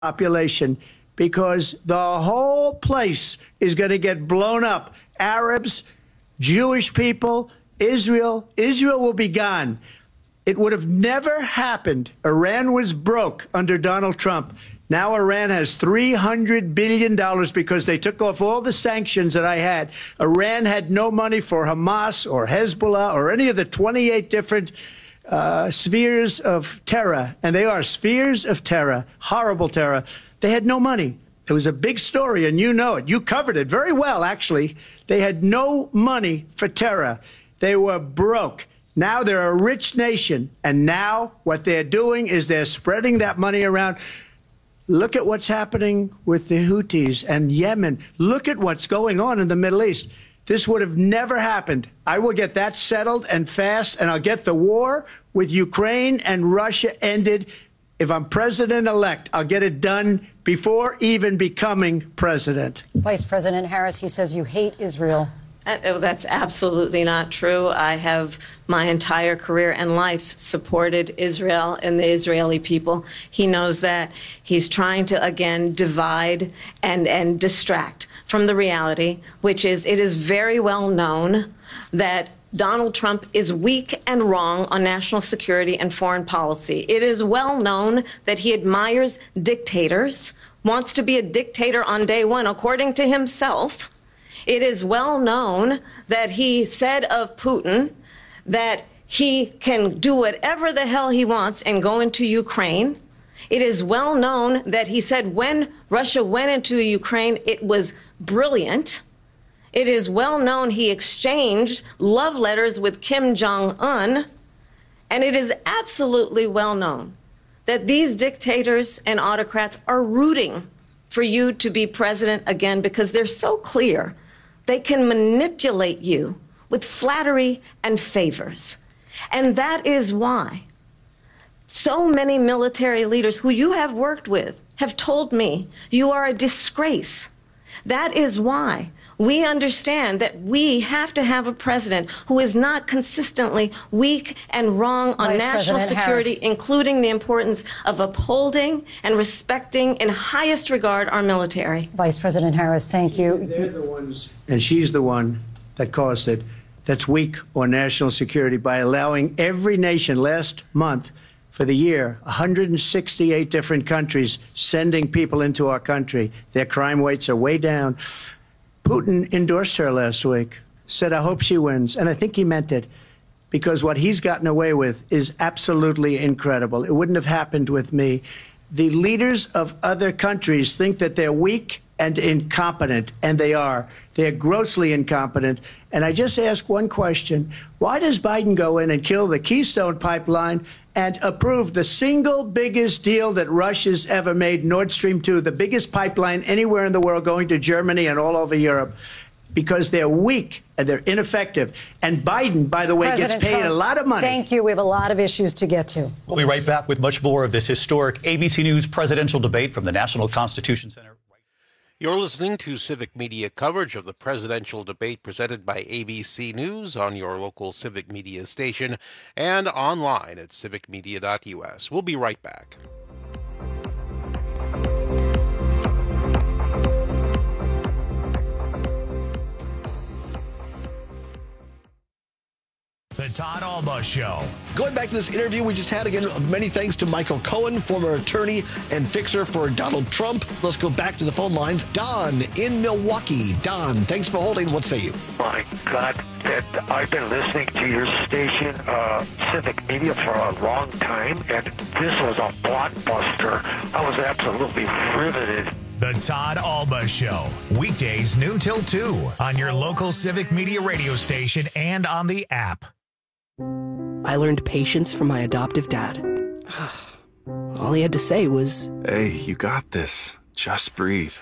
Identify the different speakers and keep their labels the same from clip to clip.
Speaker 1: population, because the whole place is going to get blown up. Arabs, Jewish people, Israel will be gone. It would have never happened. Iran was broke under Donald Trump. Now Iran has $300 billion because they took off all the sanctions that I had. Iran had no money for Hamas or Hezbollah or any of the 28 different spheres of terror. And they are spheres of terror, horrible terror. They had no money. It was a big story, and you know it. You covered it very well, actually. They had no money for terror. They were broke. Now they're a rich nation, and now what they're doing is they're spreading that money around. Look at what's happening with the Houthis and Yemen. Look at what's going on in the Middle East. This would have never happened. I will get that settled and fast, and I'll get the war with Ukraine and Russia ended. If I'm president-elect, I'll get it done before even becoming president.
Speaker 2: Vice President Harris, he says you hate Israel.
Speaker 3: That's absolutely not true. I have my entire career and life supported Israel and the Israeli people. He knows that. He's trying to, again, divide and distract from the reality, which is it is very well known that Donald Trump is weak and wrong on national security and foreign policy. It is well known that he admires dictators, wants to be a dictator on day one, according to himself. It is well known that he said of Putin that he can do whatever the hell he wants and go into Ukraine. It is well known that he said when Russia went into Ukraine, it was brilliant. It is well known he exchanged love letters with Kim Jong-un. And it is absolutely well known that these dictators and autocrats are rooting for you to be president again because they're so clear. They can manipulate you with flattery and favors. And that is why so many military leaders who you have worked with have told me you are a disgrace. That is why we understand that we have to have a president who is not consistently weak and wrong on national security, including the importance of upholding and respecting in highest regard our military.
Speaker 2: Vice President Harris, thank you.
Speaker 1: They're the ones, and she's the one that caused it, that's weak on national security by allowing every nation last month for the year, 168 different countries sending people into our country. Their crime rates are way down. Putin endorsed her last week, said, I hope she wins. And I think he meant it, because what he's gotten away with is absolutely incredible. It wouldn't have happened with me. The leaders of other countries think that they're weak and incompetent, and they are. They're grossly incompetent. And I just ask one question. Why does Biden go in and kill the Keystone Pipeline and approve the single biggest deal that Russia's ever made, Nord Stream 2, the biggest pipeline anywhere in the world going to Germany and all over Europe? Because they're weak and they're ineffective. And Biden, by the way,
Speaker 2: President
Speaker 1: gets paid
Speaker 2: Trump,
Speaker 1: a lot of money.
Speaker 2: Thank you. We have a lot of issues to get to.
Speaker 4: We'll be right back with much more of this historic ABC News presidential debate from the National Constitution Center.
Speaker 5: You're listening to Civic Media coverage of the presidential debate presented by ABC News on your local Civic Media station and online at civicmedia.us. We'll be right back.
Speaker 6: The Todd Alba Show.
Speaker 7: Going back to this interview we just had, again, many thanks to Michael Cohen, former attorney and fixer for Donald Trump. Let's go back to the phone lines. Don in Milwaukee. Don, thanks for holding. What say you?
Speaker 8: My God, I've been listening to your station, Civic Media, for a long time, and this was a blockbuster. I was absolutely riveted.
Speaker 6: The Todd Alba Show. Weekdays noon till 2 on your local Civic Media radio station and on the app.
Speaker 9: I learned patience from my adoptive dad. All he had to say was,
Speaker 10: "Hey, you got this. Just breathe."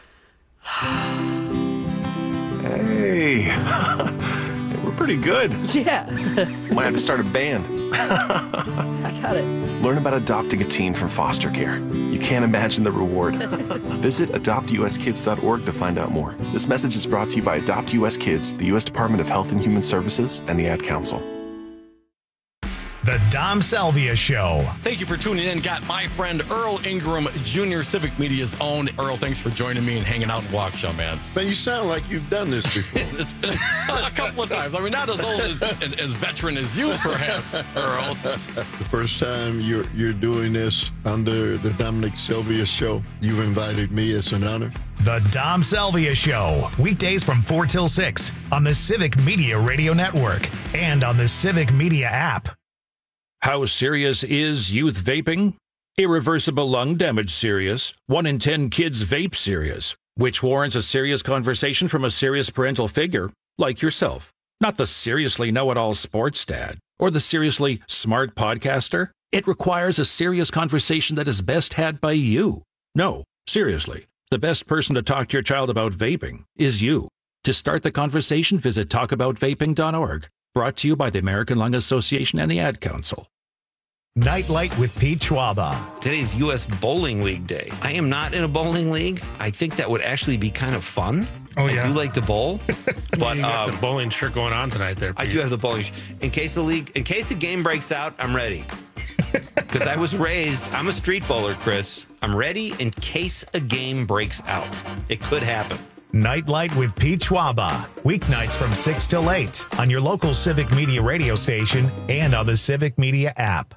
Speaker 10: Hey, we're pretty good.
Speaker 9: Yeah.
Speaker 10: Might have to start a band.
Speaker 9: I got it.
Speaker 10: Learn about adopting a teen from foster care. You can't imagine the reward. Visit adoptuskids.org to find out more. This message is brought to you by Adopt US Kids, the U.S. Department of Health and Human Services, and the Ad Council.
Speaker 6: The Dom Salvia Show.
Speaker 11: Thank you for tuning in. Got my friend Earl Ingram Jr., Civic Media's own. Earl, thanks for joining me and hanging out in Waukesha, man.
Speaker 12: Man, you sound like you've done this before.
Speaker 11: It's been a couple of times. I mean, not as old as veteran as you, perhaps, Earl.
Speaker 12: The first time you're doing this under the Dominic Salvia Show, you've invited me. It's an honor.
Speaker 6: The Dom Salvia Show. Weekdays from 4 till 6 on the Civic Media Radio Network and on the Civic Media app.
Speaker 13: How serious is youth vaping? Irreversible lung damage serious. 1 in 10 kids vape serious, which warrants a serious conversation from a serious parental figure like yourself. Not the seriously know-it-all sports dad or the seriously smart podcaster. It requires a serious conversation that is best had by you. No, seriously, the best person to talk to your child about vaping is you. To start the conversation, visit talkaboutvaping.org. Brought to you by the American Lung Association and the Ad Council.
Speaker 6: Nightlight with Pete Schwaba.
Speaker 14: Today's U.S. Bowling League Day. I am not in a bowling league. I think that would actually be kind of fun.
Speaker 15: Oh, yeah.
Speaker 14: I do like to bowl. But
Speaker 15: you got the bowling shirt going on tonight there, Pete.
Speaker 14: I do have the bowling shirt. In case the game breaks out, I'm ready. Because I was raised, I'm a street bowler, Chris. I'm ready in case a game breaks out. It could happen.
Speaker 6: Nightlight with Pete Schwaba. Weeknights from 6 till 8 on your local Civic Media radio station and on the Civic Media app.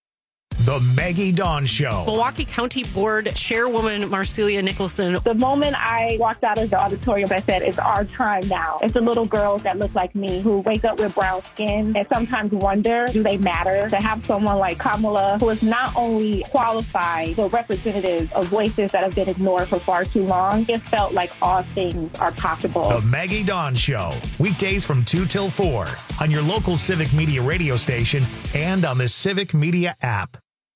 Speaker 6: The Maggie Dawn Show.
Speaker 16: Milwaukee County Board Chairwoman Marcelia Nicholson.
Speaker 17: The moment I walked out of the auditorium, I said, it's our time now. It's the little girls that look like me who wake up with brown skin and sometimes wonder, do they matter? To have someone like Kamala, who is not only qualified, but representative of voices that have been ignored for far too long, it felt like all things are possible.
Speaker 6: The Maggie Dawn Show. Weekdays from 2 till 4 on your local Civic Media radio station and on the Civic Media app.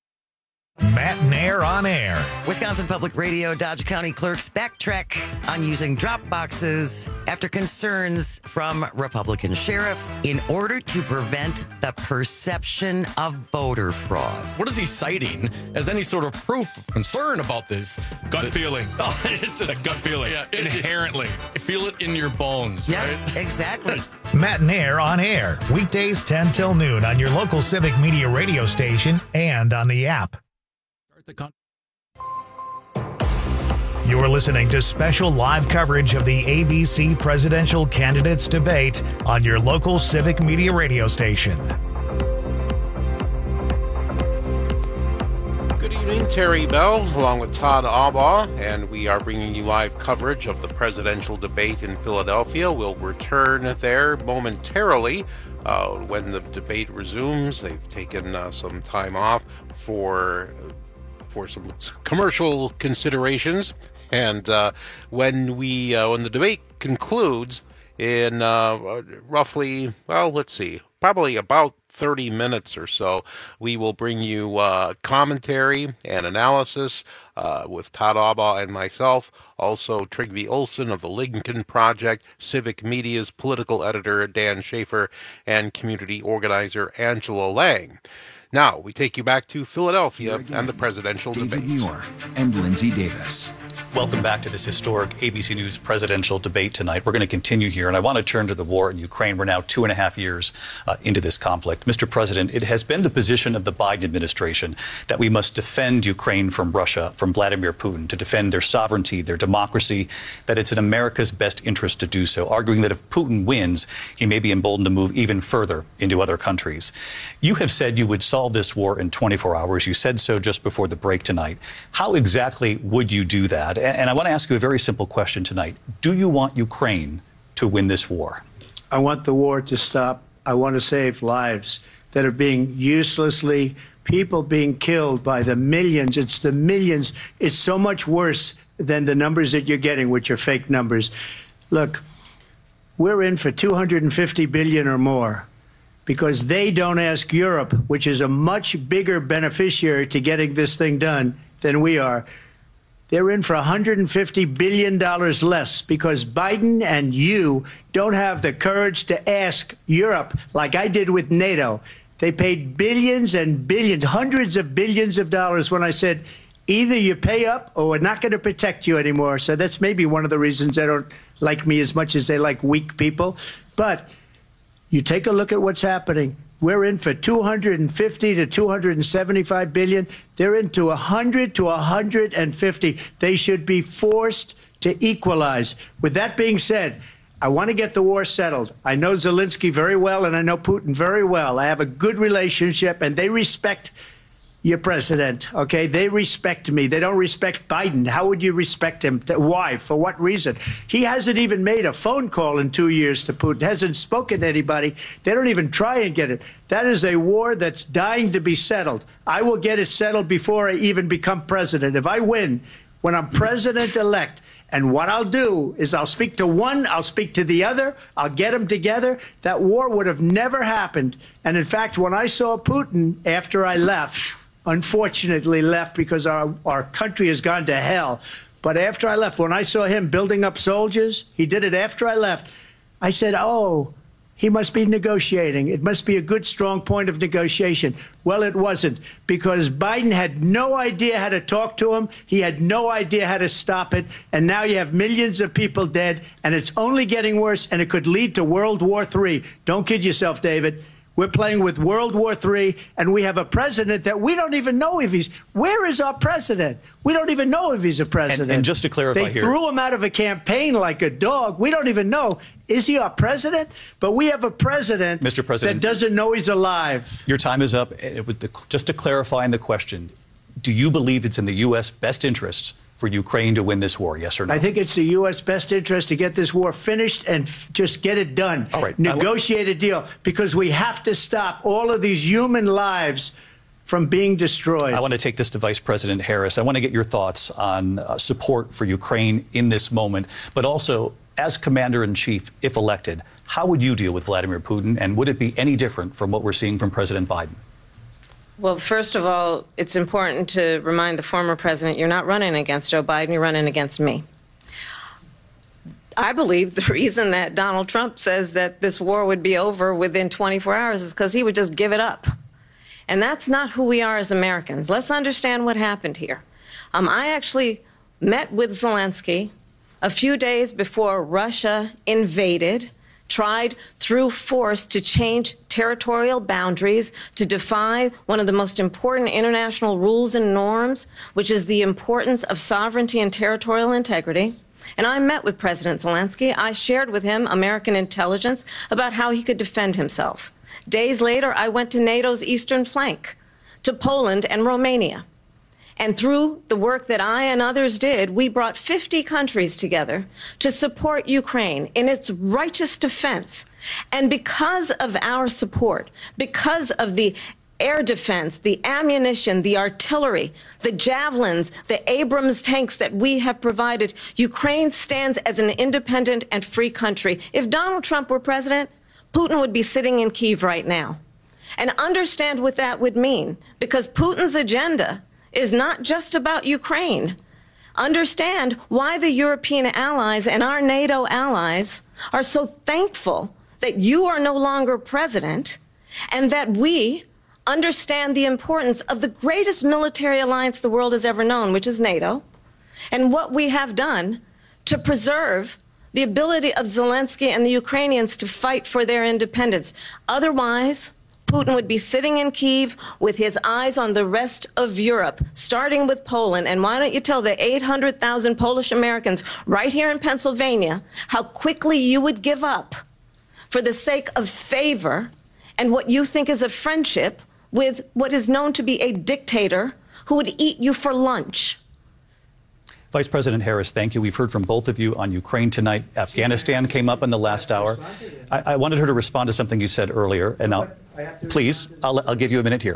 Speaker 6: Matt Nair on air.
Speaker 18: Wisconsin Public Radio Dodge County clerks backtrack on using drop boxes after concerns from Republican sheriff in order to prevent the perception of voter fraud.
Speaker 11: What is he citing as any sort of proof of concern about this?
Speaker 15: Gut feeling.
Speaker 11: Oh, it's a
Speaker 15: gut feeling.
Speaker 11: Yeah,
Speaker 15: inherently.
Speaker 11: Feel it in your bones,
Speaker 18: yes,
Speaker 11: right?
Speaker 18: Exactly.
Speaker 6: Matt Nair on air. Weekdays 10 till noon on your local Civic Media radio station and on the app. You're listening to special live coverage of the ABC Presidential Candidates Debate on your local Civic Media radio station.
Speaker 5: Good evening, Terry Bell, along with Todd Albaugh, and we are bringing you live coverage of the presidential debate in Philadelphia. We'll return there momentarily when the debate resumes. They've taken some time off for some commercial considerations, and when the debate concludes in roughly, probably about 30 minutes or so, we will bring you commentary and analysis with Todd Albaugh and myself. Also, Trygve Olsen of the Lincoln Project, Civic Media's political editor Dan Schaefer, and community organizer Angela Lang. Now, we take you back to Philadelphia and the presidential debate.
Speaker 19: Muir and Lindsay Davis.
Speaker 4: Welcome back to this historic ABC News presidential debate tonight. We're going to continue here, and I want to turn to the war in Ukraine. We're now 2.5 years into this conflict. Mr. President, it has been the position of the Biden administration that we must defend Ukraine from Russia, from Vladimir Putin, to defend their sovereignty, their democracy, that it's in America's best interest to do so, arguing that if Putin wins, he may be emboldened to move even further into other countries. You have said you would solve this war in 24 hours. You said so just before the break tonight. How exactly would you do that? And I want to ask you a very simple question tonight. Do you want Ukraine to win this war?
Speaker 1: I want the war to stop. I want to save lives that are being people being killed by the millions. It's the millions. It's so much worse than the numbers that you're getting, which are fake numbers. Look, we're in for $250 billion or more because they don't ask Europe, which is a much bigger beneficiary to getting this thing done than we are. They're in for $150 billion less because Biden and you don't have the courage to ask Europe like I did with NATO. They paid billions and billions, hundreds of billions of dollars when I said, either you pay up or we're not going to protect you anymore. So that's maybe one of the reasons they don't like me as much as they like weak people. But You take a look at what's happening. We're in for 250 to 275 billion. They're into 100 to 150. They should be forced to equalize. With that being said, I want to get the war settled. I know Zelensky very well, and I know Putin very well. I have a good relationship, and they respect your president, okay? They respect me. They don't respect Biden. How would you respect him? Why? For what reason? He hasn't even made a phone call in 2 years to Putin, hasn't spoken to anybody. They don't even try and get it. That is a war that's dying to be settled. I will get it settled before I even become president. If I win, when I'm president-elect, and what I'll do is I'll speak to one, I'll speak to the other, I'll get them together. That war would have never happened. And in fact, when I saw Putin after I left, unfortunately left because our country has gone to hell. But after I left, when I saw him building up soldiers, he did it after I left. I said, oh, he must be negotiating. It must be a good, strong point of negotiation. Well, it wasn't, because Biden had no idea how to talk to him. He had no idea how to stop it. And now you have millions of people dead, and it's only getting worse, and it could lead to World War III. Don't kid yourself, David. We're playing with World War III, and we have a president that we don't even know if he's... Where is our president? We don't even know if he's a president.
Speaker 4: And just to clarify
Speaker 1: they
Speaker 4: here...
Speaker 1: They threw him out of a campaign like a dog. We don't even know. Is he our president? But we have a president,
Speaker 4: Mr. President,
Speaker 1: that doesn't know he's alive.
Speaker 4: Your time is up. Just to clarify in the question, do you believe it's in the U.S. best interest for Ukraine to win this war, yes or no?
Speaker 1: I think it's the U.S. best interest to get this war finished and just get it done.
Speaker 4: All right.
Speaker 1: Negotiate a deal, because we have to stop all of these human lives from being destroyed.
Speaker 4: I want to take this to Vice President Harris. I want to get your thoughts on support for Ukraine in this moment, but also, as Commander-in-Chief, if elected, how would you deal with Vladimir Putin, and would it be any different from what we're seeing from President Biden?
Speaker 3: Well, first of all, it's important to remind the former president you're not running against Joe Biden, you're running against me. I believe the reason that Donald Trump says that this war would be over within 24 hours is because he would just give it up. And that's not who we are as Americans. Let's understand what happened here. I actually met with Zelensky a few days before Russia invaded, tried through force to change territorial boundaries, to defy one of the most important international rules and norms, which is the importance of sovereignty and territorial integrity. And I met with President Zelensky. I shared with him American intelligence about how he could defend himself. Days later, I went to NATO's eastern flank, to Poland and Romania. And through the work that I and others did, we brought 50 countries together to support Ukraine in its righteous defense. And because of our support, because of the air defense, the ammunition, the artillery, the javelins, the Abrams tanks that we have provided, Ukraine stands as an independent and free country. If Donald Trump were president, Putin would be sitting in Kyiv right now. And understand what that would mean, because Putin's agenda is not just about Ukraine. Understand why the European allies and our NATO allies are so thankful that you are no longer president, and that we understand the importance of the greatest military alliance the world has ever known, which is NATO, and what we have done to preserve the ability of Zelensky and the Ukrainians to fight for their independence. Otherwise, Putin would be sitting in Kyiv with his eyes on the rest of Europe, starting with Poland. And why don't you tell the 800,000 Polish Americans right here in Pennsylvania how quickly you would give up for the sake of favor and what you think is a friendship with what is known to be a dictator who would eat you for lunch.
Speaker 4: Vice President Harris, thank you. We've heard from both of you on Ukraine tonight. Afghanistan came up in the last hour. I wanted her to respond to something you said earlier, and please, I'll give you a minute here.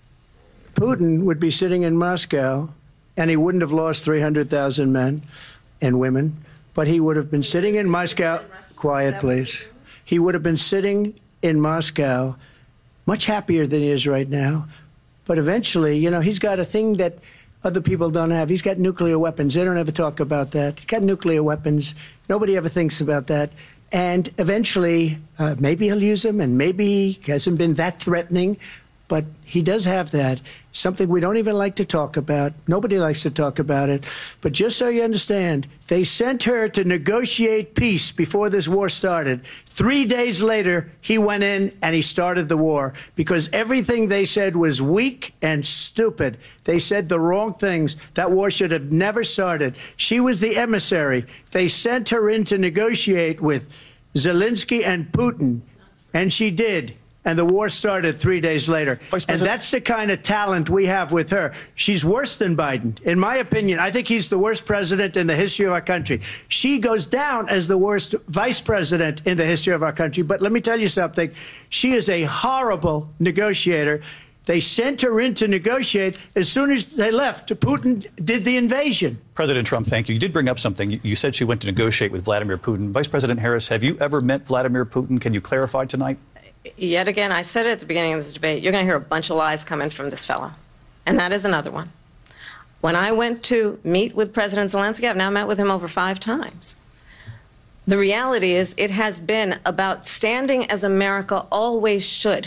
Speaker 1: Putin would be sitting in Moscow, and he wouldn't have lost 300,000 men and women, but he would have been sitting in Moscow. Quiet, please. He would have been sitting in Moscow, much happier than he is right now. But eventually, you know, he's got a thing that other people don't have. He's got nuclear weapons. They don't ever talk about that. He's got nuclear weapons. Nobody ever thinks about that. And eventually, maybe he'll use them, and maybe he hasn't been that threatening. but he does have that. Something we don't even like to talk about. Nobody likes to talk about it. But just so you understand, they sent her to negotiate peace before this war started. 3 days later, he went in and he started the war because everything they said was weak and stupid. They said the wrong things. That war should have never started. She was the emissary. They sent her in to negotiate with Zelensky and Putin, and she did. And the war started 3 days later. And that's the kind of talent we have with her. She's worse than Biden. In my opinion, I think he's the worst president in the history of our country. She goes down as the worst vice president in the history of our country. But let me tell you something. She is a horrible negotiator. They sent her in to negotiate. As soon as they left, Putin did the invasion.
Speaker 4: President Trump, thank you. You did bring up something. You said she went to negotiate with Vladimir Putin. Vice President Harris, have you ever met Vladimir Putin? Can you clarify tonight?
Speaker 3: Yet again, I said it at the beginning of this debate, you're going to hear a bunch of lies coming from this fellow. And that is another one. When I went to meet with President Zelensky, I've now met with him over 5 times. The reality is it has been about standing as America always should,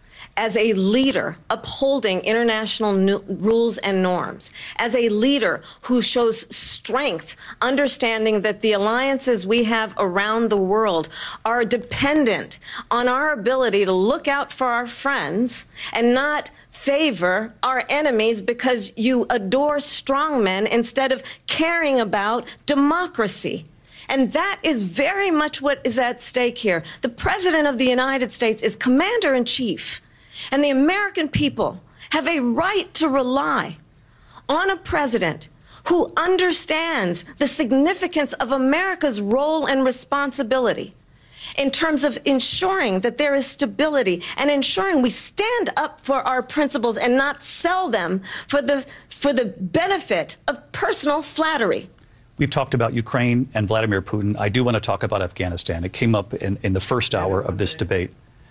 Speaker 3: as a leader upholding international rules and norms, as a leader who shows strength, understanding that the alliances we have around the world are dependent on our ability to look out for our friends and not favor our enemies because you adore strongmen instead of caring about democracy. And that is very much what is at stake here. The President of the United States is commander-in-chief. And the American people have a right to rely on a president who understands the significance of America's role and responsibility in terms of ensuring that there is stability and ensuring we stand up for our principles and not sell them for the benefit of personal flattery.
Speaker 4: We've talked about Ukraine and Vladimir Putin. I do want to talk about Afghanistan. It came up in the first hour of this debate.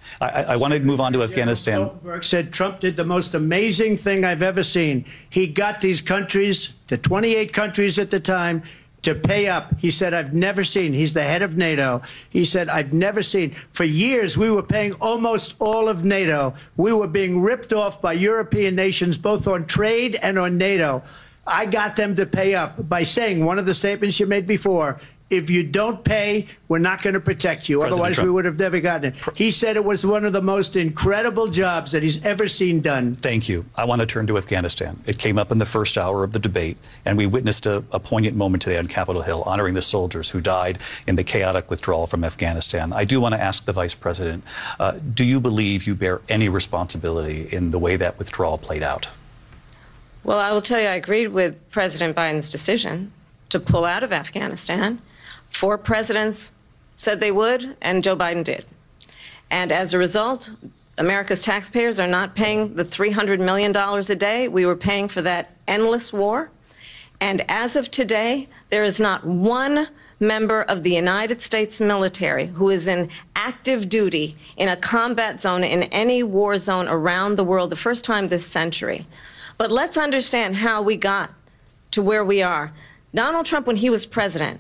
Speaker 4: I want to move on to Afghanistan.
Speaker 1: Stoltenberg said Trump did the most amazing thing I've ever seen. He got these countries, the 28 countries at the time, to pay up. He said, I've never seen. He's the head of NATO. He said, I've never seen. For years, we were paying almost all of NATO. We were being ripped off by European nations, both on trade and on NATO. I got them to pay up by saying one of the statements you made before, if you don't pay, we're not going to protect you.
Speaker 4: President
Speaker 1: Otherwise,
Speaker 4: Trump.
Speaker 1: we would have never gotten it. He said it was one of the most incredible jobs that he's ever seen done.
Speaker 4: Thank you. I want to turn to Afghanistan. It came up in the first hour of the debate, and we witnessed a poignant moment today on Capitol Hill, honoring the soldiers who died in the chaotic withdrawal from Afghanistan. I do want to ask the Vice President, do you believe you bear any responsibility in the way that withdrawal played out?
Speaker 3: Well, I will tell you, I agreed with President Biden's decision to pull out of Afghanistan. 4 presidents said they would, and Joe Biden did. And as a result, America's taxpayers are not paying the $300 million a day we were paying for that endless war. And as of today, there is not one member of the United States military who is in active duty in a combat zone in any war zone around the world, the first time this century. But let's understand how we got to where we are. Donald Trump, when he was president,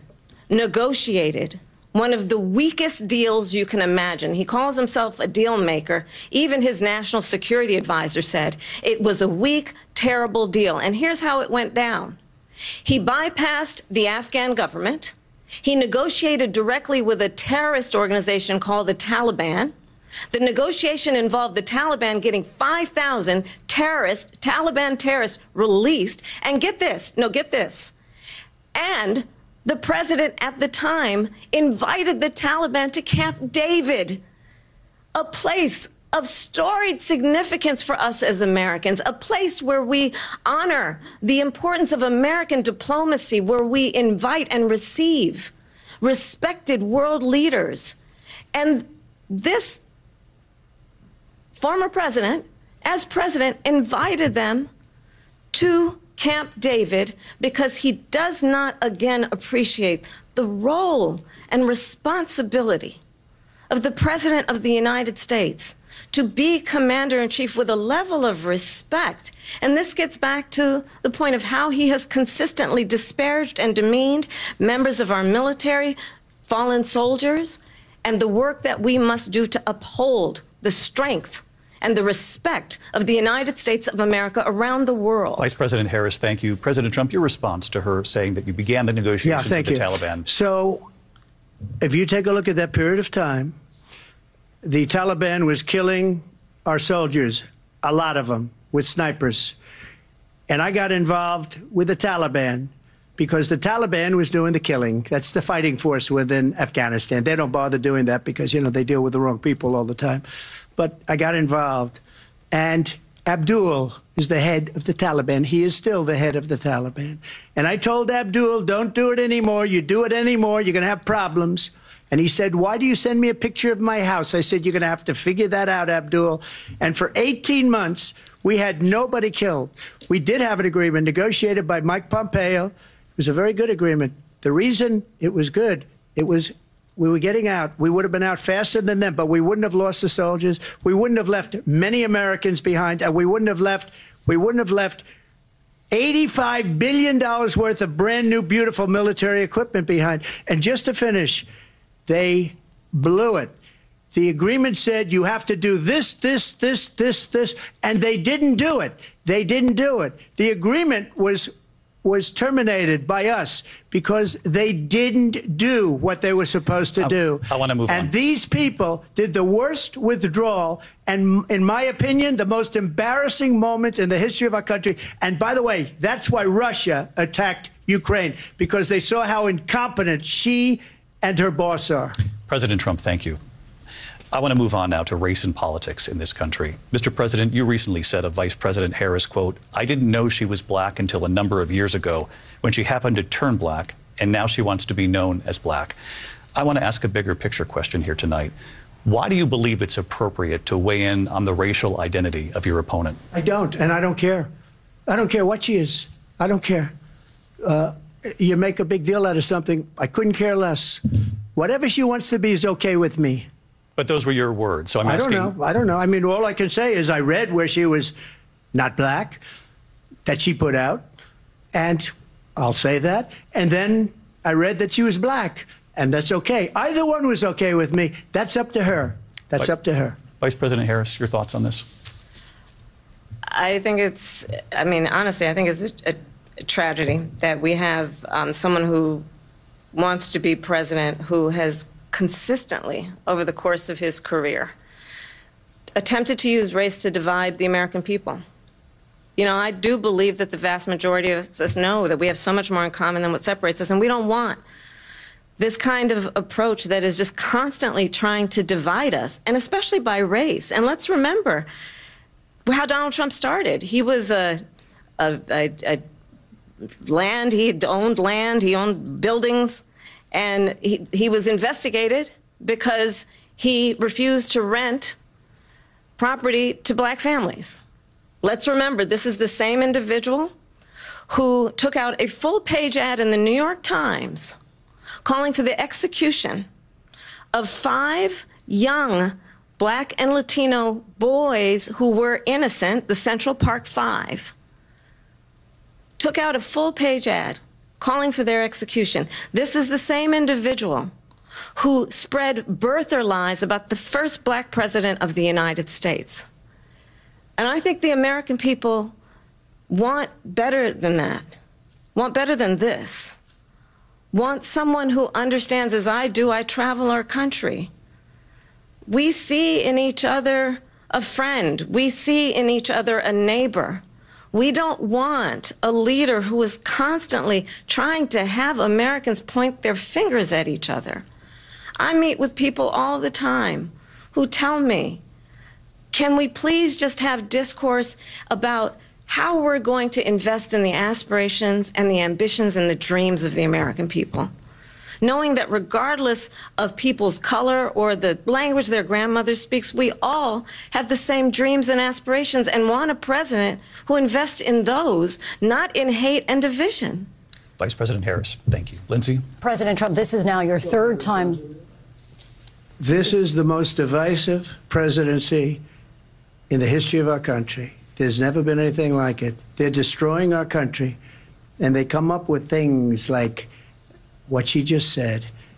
Speaker 3: negotiated one of the weakest deals you can imagine. He calls himself a deal maker. Even his national security advisor said it was a weak, terrible deal. And here's how it went down. He bypassed the Afghan government. He negotiated directly with a terrorist organization called the Taliban. The negotiation involved the Taliban getting 5,000 Taliban terrorists released. And get this, and the president at the time invited the Taliban to Camp David, a place of storied significance for us as Americans, a place where we honor the importance of American diplomacy, where we invite and receive respected world leaders. And this former president, as president, invited them to Camp David because he does not, again, appreciate the role and responsibility of the President of the United States to be commander-in-chief with a level of respect. And this gets back to the point of how he has consistently disparaged and demeaned members of our military, fallen soldiers, and the work that we must do to uphold the strength and the respect of the United States of America around the world.
Speaker 4: Vice President Harris, thank you. President Trump, your response to her saying that you began the negotiations with the Taliban.
Speaker 1: So if you take a look at that period of time, the Taliban was killing our soldiers, a lot of them, with snipers. And I got involved with the Taliban because the Taliban was doing the killing. That's the fighting force within Afghanistan. They don't bother doing that because, you know, they deal with the wrong people all the time. But I got involved. And Abdul is the head of the Taliban. He is still the head of the Taliban. And I told Abdul, don't do it anymore. You do it anymore, you're going to have problems. And he said, why do you send me a picture of my house? I said, you're going to have to figure that out, Abdul. And for 18 months, we had nobody killed. We did have an agreement negotiated by Mike Pompeo. It was a very good agreement. The reason it was good, it was we were getting out. We would have been out faster than them, but we wouldn't have lost the soldiers. We wouldn't have left many Americans behind, and we wouldn't have left $85 billion worth of brand new, beautiful military equipment behind. And just to finish, they blew it. The agreement said you have to do this, and they didn't do it. They didn't do it. The agreement was terminated by us because they didn't do what they were supposed to do.
Speaker 4: I want to move on.
Speaker 1: And these people did the worst withdrawal, and in my opinion, the most embarrassing moment in the history of our country. And by the way, that's why Russia attacked Ukraine, because they saw how incompetent she and her boss are.
Speaker 4: President Trump, thank you. I want to move on now to race and politics in this country. Mr. President, you recently said of Vice President Harris, quote, I didn't know she was black until a number of years ago when she happened to turn black, and now she wants to be known as black. I want to ask a bigger picture question here tonight. Why do you believe it's appropriate to weigh in on the racial identity of your opponent?
Speaker 1: I don't, and I don't care. I don't care what she is. I don't care. You make a big deal out of something. I couldn't care less. Whatever she wants to be is okay with me.
Speaker 4: But those were your words, so I'm asking.
Speaker 1: I don't know. I mean, all I can say is I read where she was not black, that she put out, and I'll say that. And then I read that she was black, and that's okay. Either one was okay with me. That's up to her. That's up to her.
Speaker 4: Vice President Harris, your thoughts on this?
Speaker 3: I think it's, I mean, honestly, I think it's a tragedy that we have someone who wants to be president who has consistently, over the course of his career, attempted to use race to divide the American people. You know, I do believe that the vast majority of us know that we have so much more in common than what separates us, and we don't want this kind of approach that is just constantly trying to divide us, and especially by race. And let's remember how Donald Trump started. He was land, he owned land, he owned buildings, and he was investigated because he refused to rent property to black families. Let's remember, this is the same individual who took out a full-page ad in the New York Times calling for the execution of 5 young black and Latino boys who were innocent, the Central Park 5. Took out a full-page ad calling for their execution. This is the same individual who spread birther lies about the first black president of the United States. And I think the American people want better than that, want better than this, want someone who understands, as I do, I travel our country. We see in each other a friend. We see in each other a neighbor. We don't want a leader who is constantly trying to have Americans point their fingers at each other. I meet with people all the time who tell me, can we please just have discourse about how we're going to invest in the aspirations and the ambitions and the dreams of the American people? Knowing that regardless of people's color or the language their grandmother speaks, we all have the same dreams and aspirations and want a president who invests in those, not in hate and division.
Speaker 4: Vice President Harris, thank you. Lindsay?
Speaker 2: President Trump, this is now your 3rd time.
Speaker 1: This is the most divisive presidency in the history of our country. There's never been anything like it. They're destroying our country, and they come up with things like what she just said.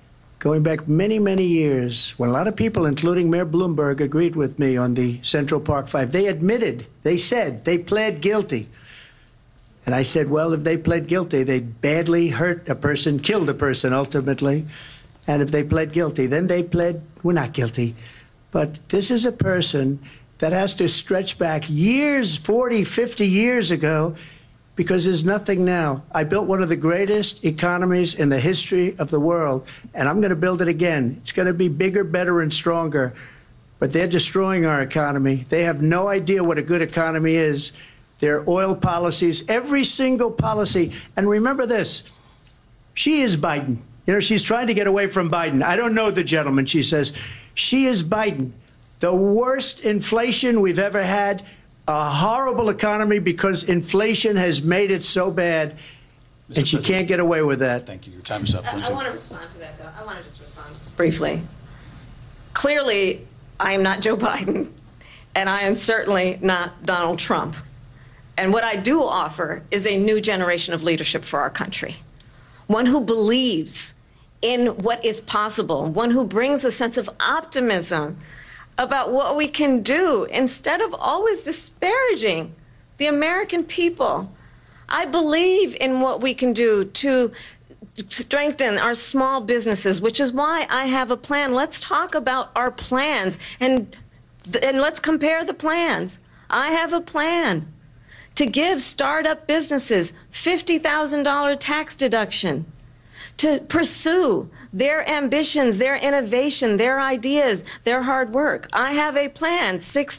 Speaker 1: going back many, many years, when a lot of people, including Mayor Bloomberg, agreed with me on the Central Park Five. They admitted, they said, they pled guilty. And I said, well, if they pled guilty, they badly hurt a person, killed a person ultimately. And if they pled guilty, then they pled, we're not guilty. But this is a person that has to stretch back years, 40, 50 years ago, because there's nothing now. I built one of the greatest economies in the history of the world, and I'm going to build it again. It's going to be bigger, better, and stronger. But they're destroying our economy. They have no idea what a good economy is. Their oil policies, every single policy. And remember this, she is Biden. You know, she's trying to get away from Biden. I don't know the gentleman, she says. She is Biden. The worst inflation we've ever had, a horrible economy because inflation has made it so bad, and she can't get away with that.
Speaker 4: Thank you. Your time is up.
Speaker 3: I want to respond to that, though. I want to just respond briefly. Clearly, I am not Joe Biden, and I am certainly not Donald Trump. And what I do offer is a new generation of leadership for our country, one who believes in what is possible, one who brings a sense of optimism about what we can do instead of always disparaging the American people. I believe in what we can do to strengthen our small businesses, which is why I have a plan. Let's talk about our plans and let's compare the plans. I have a plan to give startup businesses $50,000 tax deduction, to pursue their ambitions, their innovation, their ideas, their hard work. I have a plan,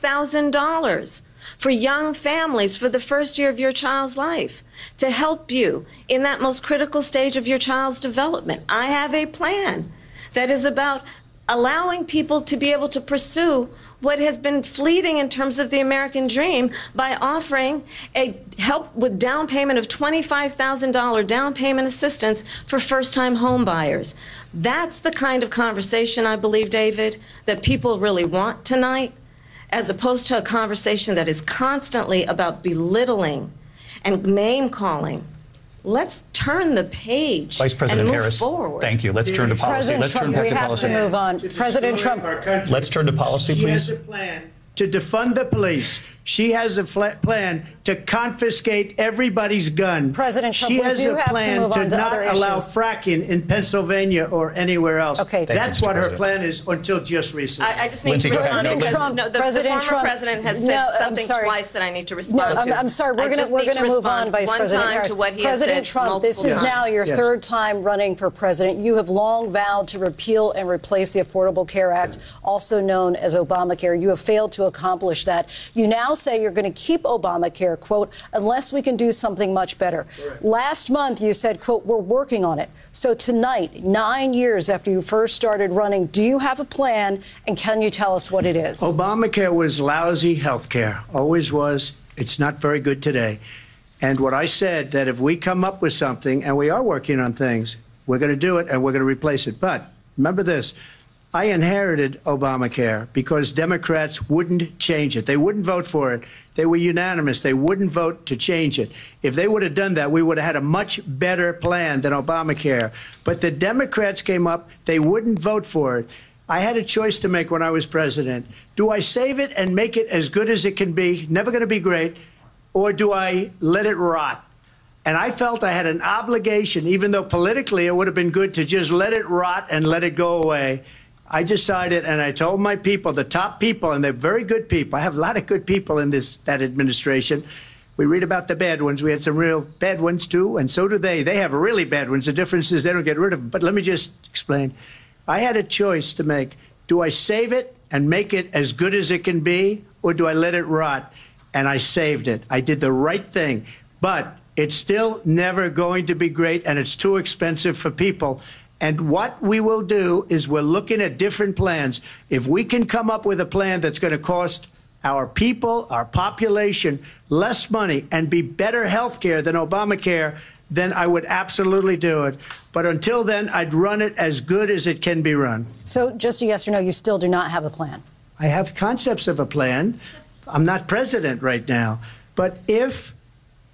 Speaker 3: $6,000 for young families for the first year of your child's life, to help you in that most critical stage of your child's development. I have a plan that is about allowing people to be able to pursue what has been fleeting in terms of the American dream by offering a help with down payment of $25,000 down payment assistance for first-time home buyers. That's the kind of conversation, I believe, David, that people really want tonight, as opposed to a conversation that is constantly about belittling and name-calling. Let's turn the page
Speaker 4: Vice President
Speaker 3: and move
Speaker 4: Harris,
Speaker 3: forward.
Speaker 4: thank you. Let's turn to policy.
Speaker 2: President Trump, we have to move on. President Trump.
Speaker 4: Let's turn to policy, please.
Speaker 1: She has a plan to defund the police. She has a plan to confiscate everybody's gun.
Speaker 2: President Trump,
Speaker 1: she
Speaker 2: we
Speaker 1: has
Speaker 2: do
Speaker 1: a
Speaker 2: have to
Speaker 1: plan
Speaker 2: move on
Speaker 1: to
Speaker 2: to
Speaker 1: not
Speaker 2: other
Speaker 1: allow
Speaker 2: issues.
Speaker 1: fracking in Pennsylvania or anywhere else.
Speaker 2: Okay,
Speaker 1: that's what her plan is until just recently.
Speaker 3: I just need
Speaker 4: Lindsay,
Speaker 3: to
Speaker 4: go ahead.
Speaker 3: respond because
Speaker 2: Trump,
Speaker 3: no, the
Speaker 2: President
Speaker 3: former
Speaker 2: Trump,
Speaker 3: president has said
Speaker 2: no,
Speaker 3: something
Speaker 2: sorry.
Speaker 3: twice that I need to respond to.
Speaker 2: I'm sorry. We're
Speaker 3: I just
Speaker 2: going
Speaker 3: need
Speaker 2: to move on,
Speaker 3: respond
Speaker 2: Vice
Speaker 3: one
Speaker 2: President
Speaker 3: time
Speaker 2: Harris.
Speaker 3: to what he
Speaker 2: President
Speaker 3: has said
Speaker 2: Trump, this is
Speaker 3: multiple
Speaker 2: now
Speaker 3: times.
Speaker 2: your
Speaker 1: Yes.
Speaker 2: third time running for president. You have long vowed to repeal and replace the Affordable Care Act, also known as Obamacare. You have failed to accomplish that. You now say you're going to keep Obamacare, quote, unless we can do something much better.
Speaker 1: Correct.
Speaker 2: Last month, you said, quote, we're working on it. So tonight, 9 years after you first started running, do you have a plan, and can you tell us what it is?
Speaker 1: Obamacare was lousy health care, always was. It's not very good today. And what I said, that if we come up with something, and we are working on things, we're going to do it and we're going to replace it. But remember this, I inherited Obamacare because Democrats wouldn't change it. They wouldn't vote for it. They were unanimous. They wouldn't vote to change it. If they would have done that, we would have had a much better plan than Obamacare. But the Democrats came up. They wouldn't vote for it. I had a choice to make when I was president. Do I save it and make it as good as it can be, never going to be great, or do I let it rot? And I felt I had an obligation, even though politically it would have been good to just let it rot and let it go away. I decided, and I told my people, the top people, and they're very good people. I have a lot of good people in that administration. We read about the bad ones. We had some real bad ones, too, and so do they. They have really bad ones. The difference is they don't get rid of them. But let me just explain. I had a choice to make. Do I save it and make it as good as it can be, or do I let it rot? And I saved it. I did the right thing. But it's still never going to be great, and it's too expensive for people. And what we will do is we're looking at different plans. If we can come up with a plan that's going to cost our people, our population, less money and be better health care than Obamacare, then I would absolutely do it. But until then, I'd run it as good as it can be run.
Speaker 2: So just a yes or no, you still do not have a plan?
Speaker 1: I have concepts of a plan. I'm not president right now. But if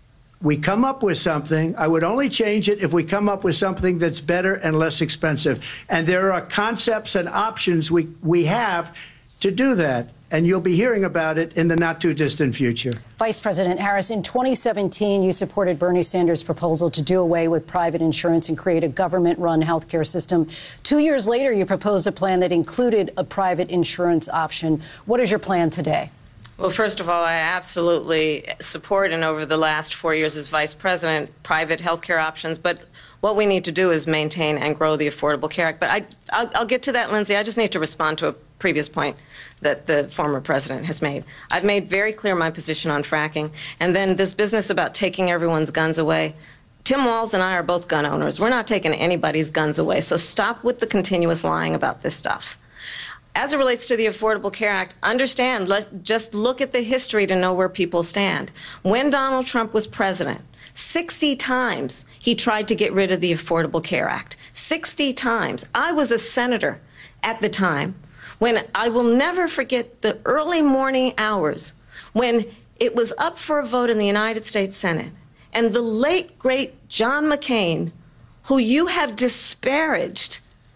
Speaker 1: we come up with something. I would only change it if we come up with something that's better and less expensive. And there are concepts and options we have to do that. And you'll be hearing about it in the not too distant future.
Speaker 2: Vice President Harris, in 2017, you supported Bernie Sanders' proposal to do away with private insurance and create a government-run health care system. 2 years later, you proposed a plan that included a private insurance option. What is your plan today?
Speaker 3: Well, first of all, I absolutely support, and over the last 4 years as vice president, private health care options. But what we need to do is maintain and grow the Affordable Care Act. But I'll get to that, Lindsay. I just need to respond to a previous point that the former president has made. I've made very clear my position on fracking. And then this business about taking everyone's guns away. Tim Walz and I are both gun owners. We're not taking anybody's guns away. So stop with the continuous lying about this stuff. As it relates to the Affordable Care Act, understand, just look at the history to know where people stand. When Donald Trump was president, 60 times he tried to get rid of the Affordable Care Act. 60 times. I was a senator at the time when I will never forget the early morning hours when it was up for a vote in the United States Senate. And the late, great John McCain, who you have disparaged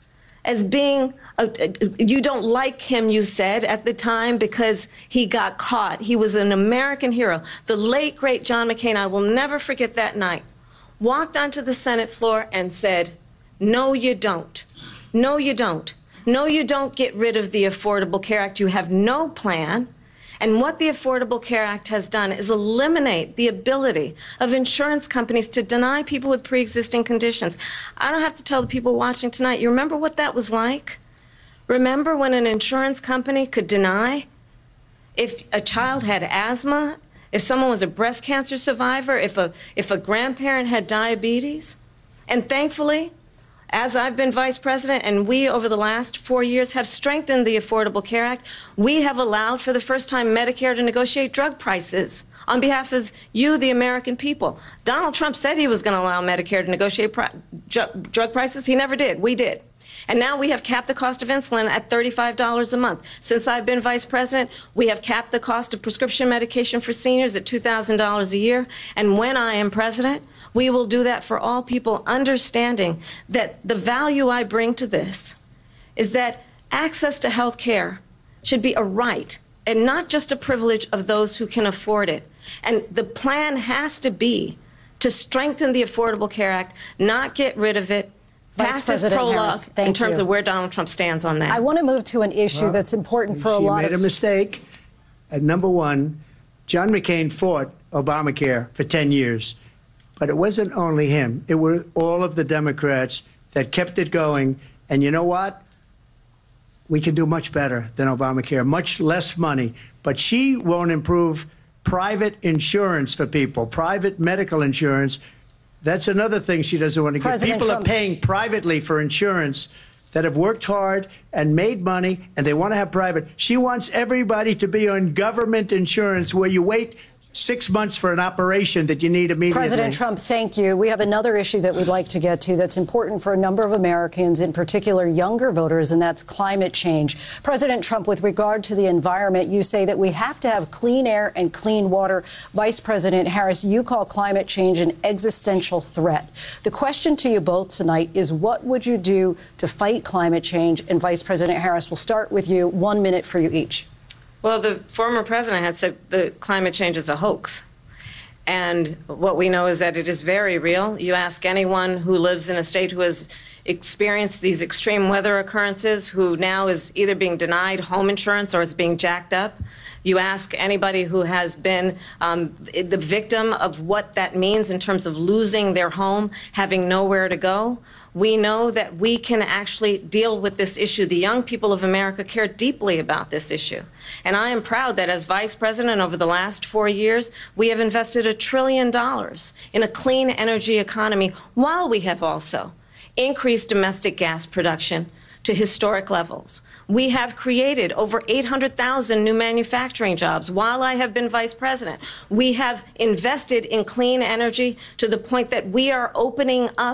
Speaker 3: as being, you don't like him, you said, at the time because he got caught. He was an American hero. The late, great John McCain, I will never forget that night, walked onto the Senate floor and said, no, you don't. No, you don't. No, you don't get rid of the Affordable Care Act. You have no plan. And what the Affordable Care Act has done is eliminate the ability of insurance companies to deny people with pre-existing conditions. I don't have to tell the people watching tonight, you remember what that was like? Remember when an insurance company could deny if a child had asthma, if someone was a breast cancer survivor, if a grandparent had diabetes? And thankfully, as I've been vice president and we over the last 4 years have strengthened the Affordable Care Act, we have allowed for the first time Medicare to negotiate drug prices on behalf of you, the American people. Donald Trump said he was going to allow Medicare to negotiate drug prices. He never did. We did. And now we have capped the cost of insulin at $35 a month. Since I've been vice president, we have capped the cost of prescription medication for seniors at $2,000 a year. And when I am president, we will do that for all people, understanding that the value I bring to this is that access to health care should be a right and not just a privilege of those who can afford it. And the plan has to be to strengthen the Affordable Care Act, not get rid of it.
Speaker 2: Vice President Harris,
Speaker 3: in terms of where Donald Trump stands on that.
Speaker 2: I want to move to an issue that's important for a lot of...
Speaker 1: She made a mistake. Number one, John McCain fought Obamacare for 10 years. But it wasn't only him. It were all of the Democrats that kept it going. And you know what? We can do much better than Obamacare, much less money. But she won't improve private insurance for people, private medical insurance. That's another thing she doesn't want to get. People are paying privately for insurance that have worked hard and made money, and they want to have private. She wants everybody to be on government insurance where you wait 6 months for an operation that you need immediately.
Speaker 2: President Trump, thank you. We have another issue that we'd like to get to that's important for a number of Americans, in particular younger voters, and that's climate change. President Trump, with regard to the environment, you say that we have to have clean air and clean water. Vice President Harris, you call climate change an existential threat. The question to you both tonight is, what would you do to fight climate change? And Vice President Harris, we'll start with you. 1 minute for you each.
Speaker 3: Well, the former president had said that climate change is a hoax. And what we know is that it is very real. You ask anyone who lives in a state who has experienced these extreme weather occurrences, who now is either being denied home insurance or it's being jacked up. You ask anybody who has been the victim of what that means in terms of losing their home, having nowhere to go. We know that we can actually deal with this issue. The young people of America care deeply about this issue. And I am proud that as vice president over the last 4 years, we have invested $1 trillion in a clean energy economy, while we have also increased domestic gas production to historic levels. We have created over 800,000 new manufacturing jobs while I have been vice president. We have invested in clean energy to the point that we are opening up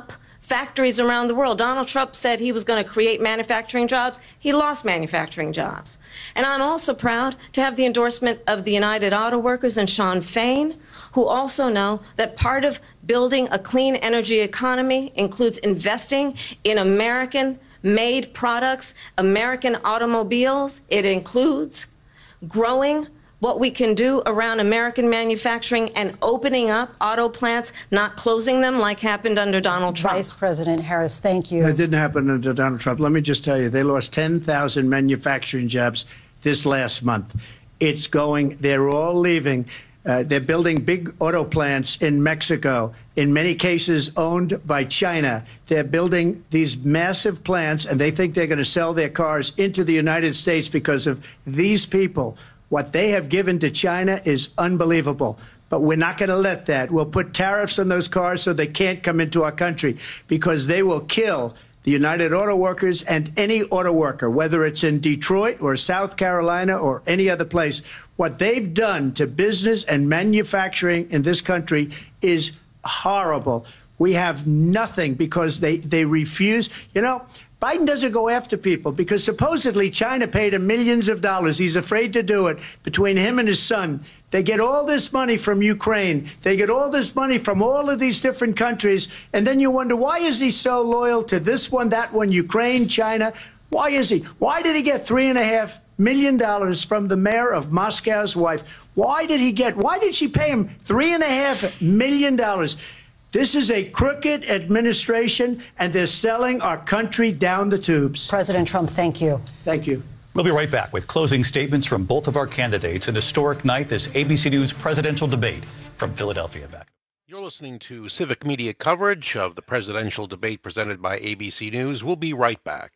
Speaker 3: factories around the world. Donald Trump said he was going to create manufacturing jobs. He lost manufacturing jobs. And I'm also proud to have the endorsement of the United Auto Workers and Sean Fain, who also know that part of building a clean energy economy includes investing in American-made products, American automobiles. It includes growing what we can do around American manufacturing and opening up auto plants, not closing them like happened under Donald Trump.
Speaker 2: Vice President Harris, thank you.
Speaker 1: That didn't happen under Donald Trump. Let me just tell you, they lost 10,000 manufacturing jobs this last month. It's going, they're all leaving. They're building big auto plants in Mexico, in many cases owned by China. They're building these massive plants, and they think they're going to sell their cars into the United States because of these people. What they have given to China is unbelievable. But we're not going to let that. We'll put tariffs on those cars so they can't come into our country, because they will kill the United Auto Workers and any auto worker, whether it's in Detroit or South Carolina or any other place. What they've done to business and manufacturing in this country is horrible. We have nothing because they refuse. You know, Biden doesn't go after people because supposedly China paid him millions of dollars. He's afraid to do it. Between him and his son, they get all this money from Ukraine. They get all this money from all of these different countries. And then you wonder, why is he so loyal to this one, that one, Ukraine, China? Why is he? Why did he get $3.5 million from the mayor of Moscow's wife? Why did she pay him $3.5 million? This is a crooked administration, and they're selling our country down the tubes.
Speaker 2: President Trump, thank you.
Speaker 1: Thank you.
Speaker 4: We'll be right back with closing statements from both of our candidates. An historic night, this ABC News presidential debate from Philadelphia. Back.
Speaker 5: You're listening to Civic Media coverage of the presidential debate presented by ABC News. We'll be right back.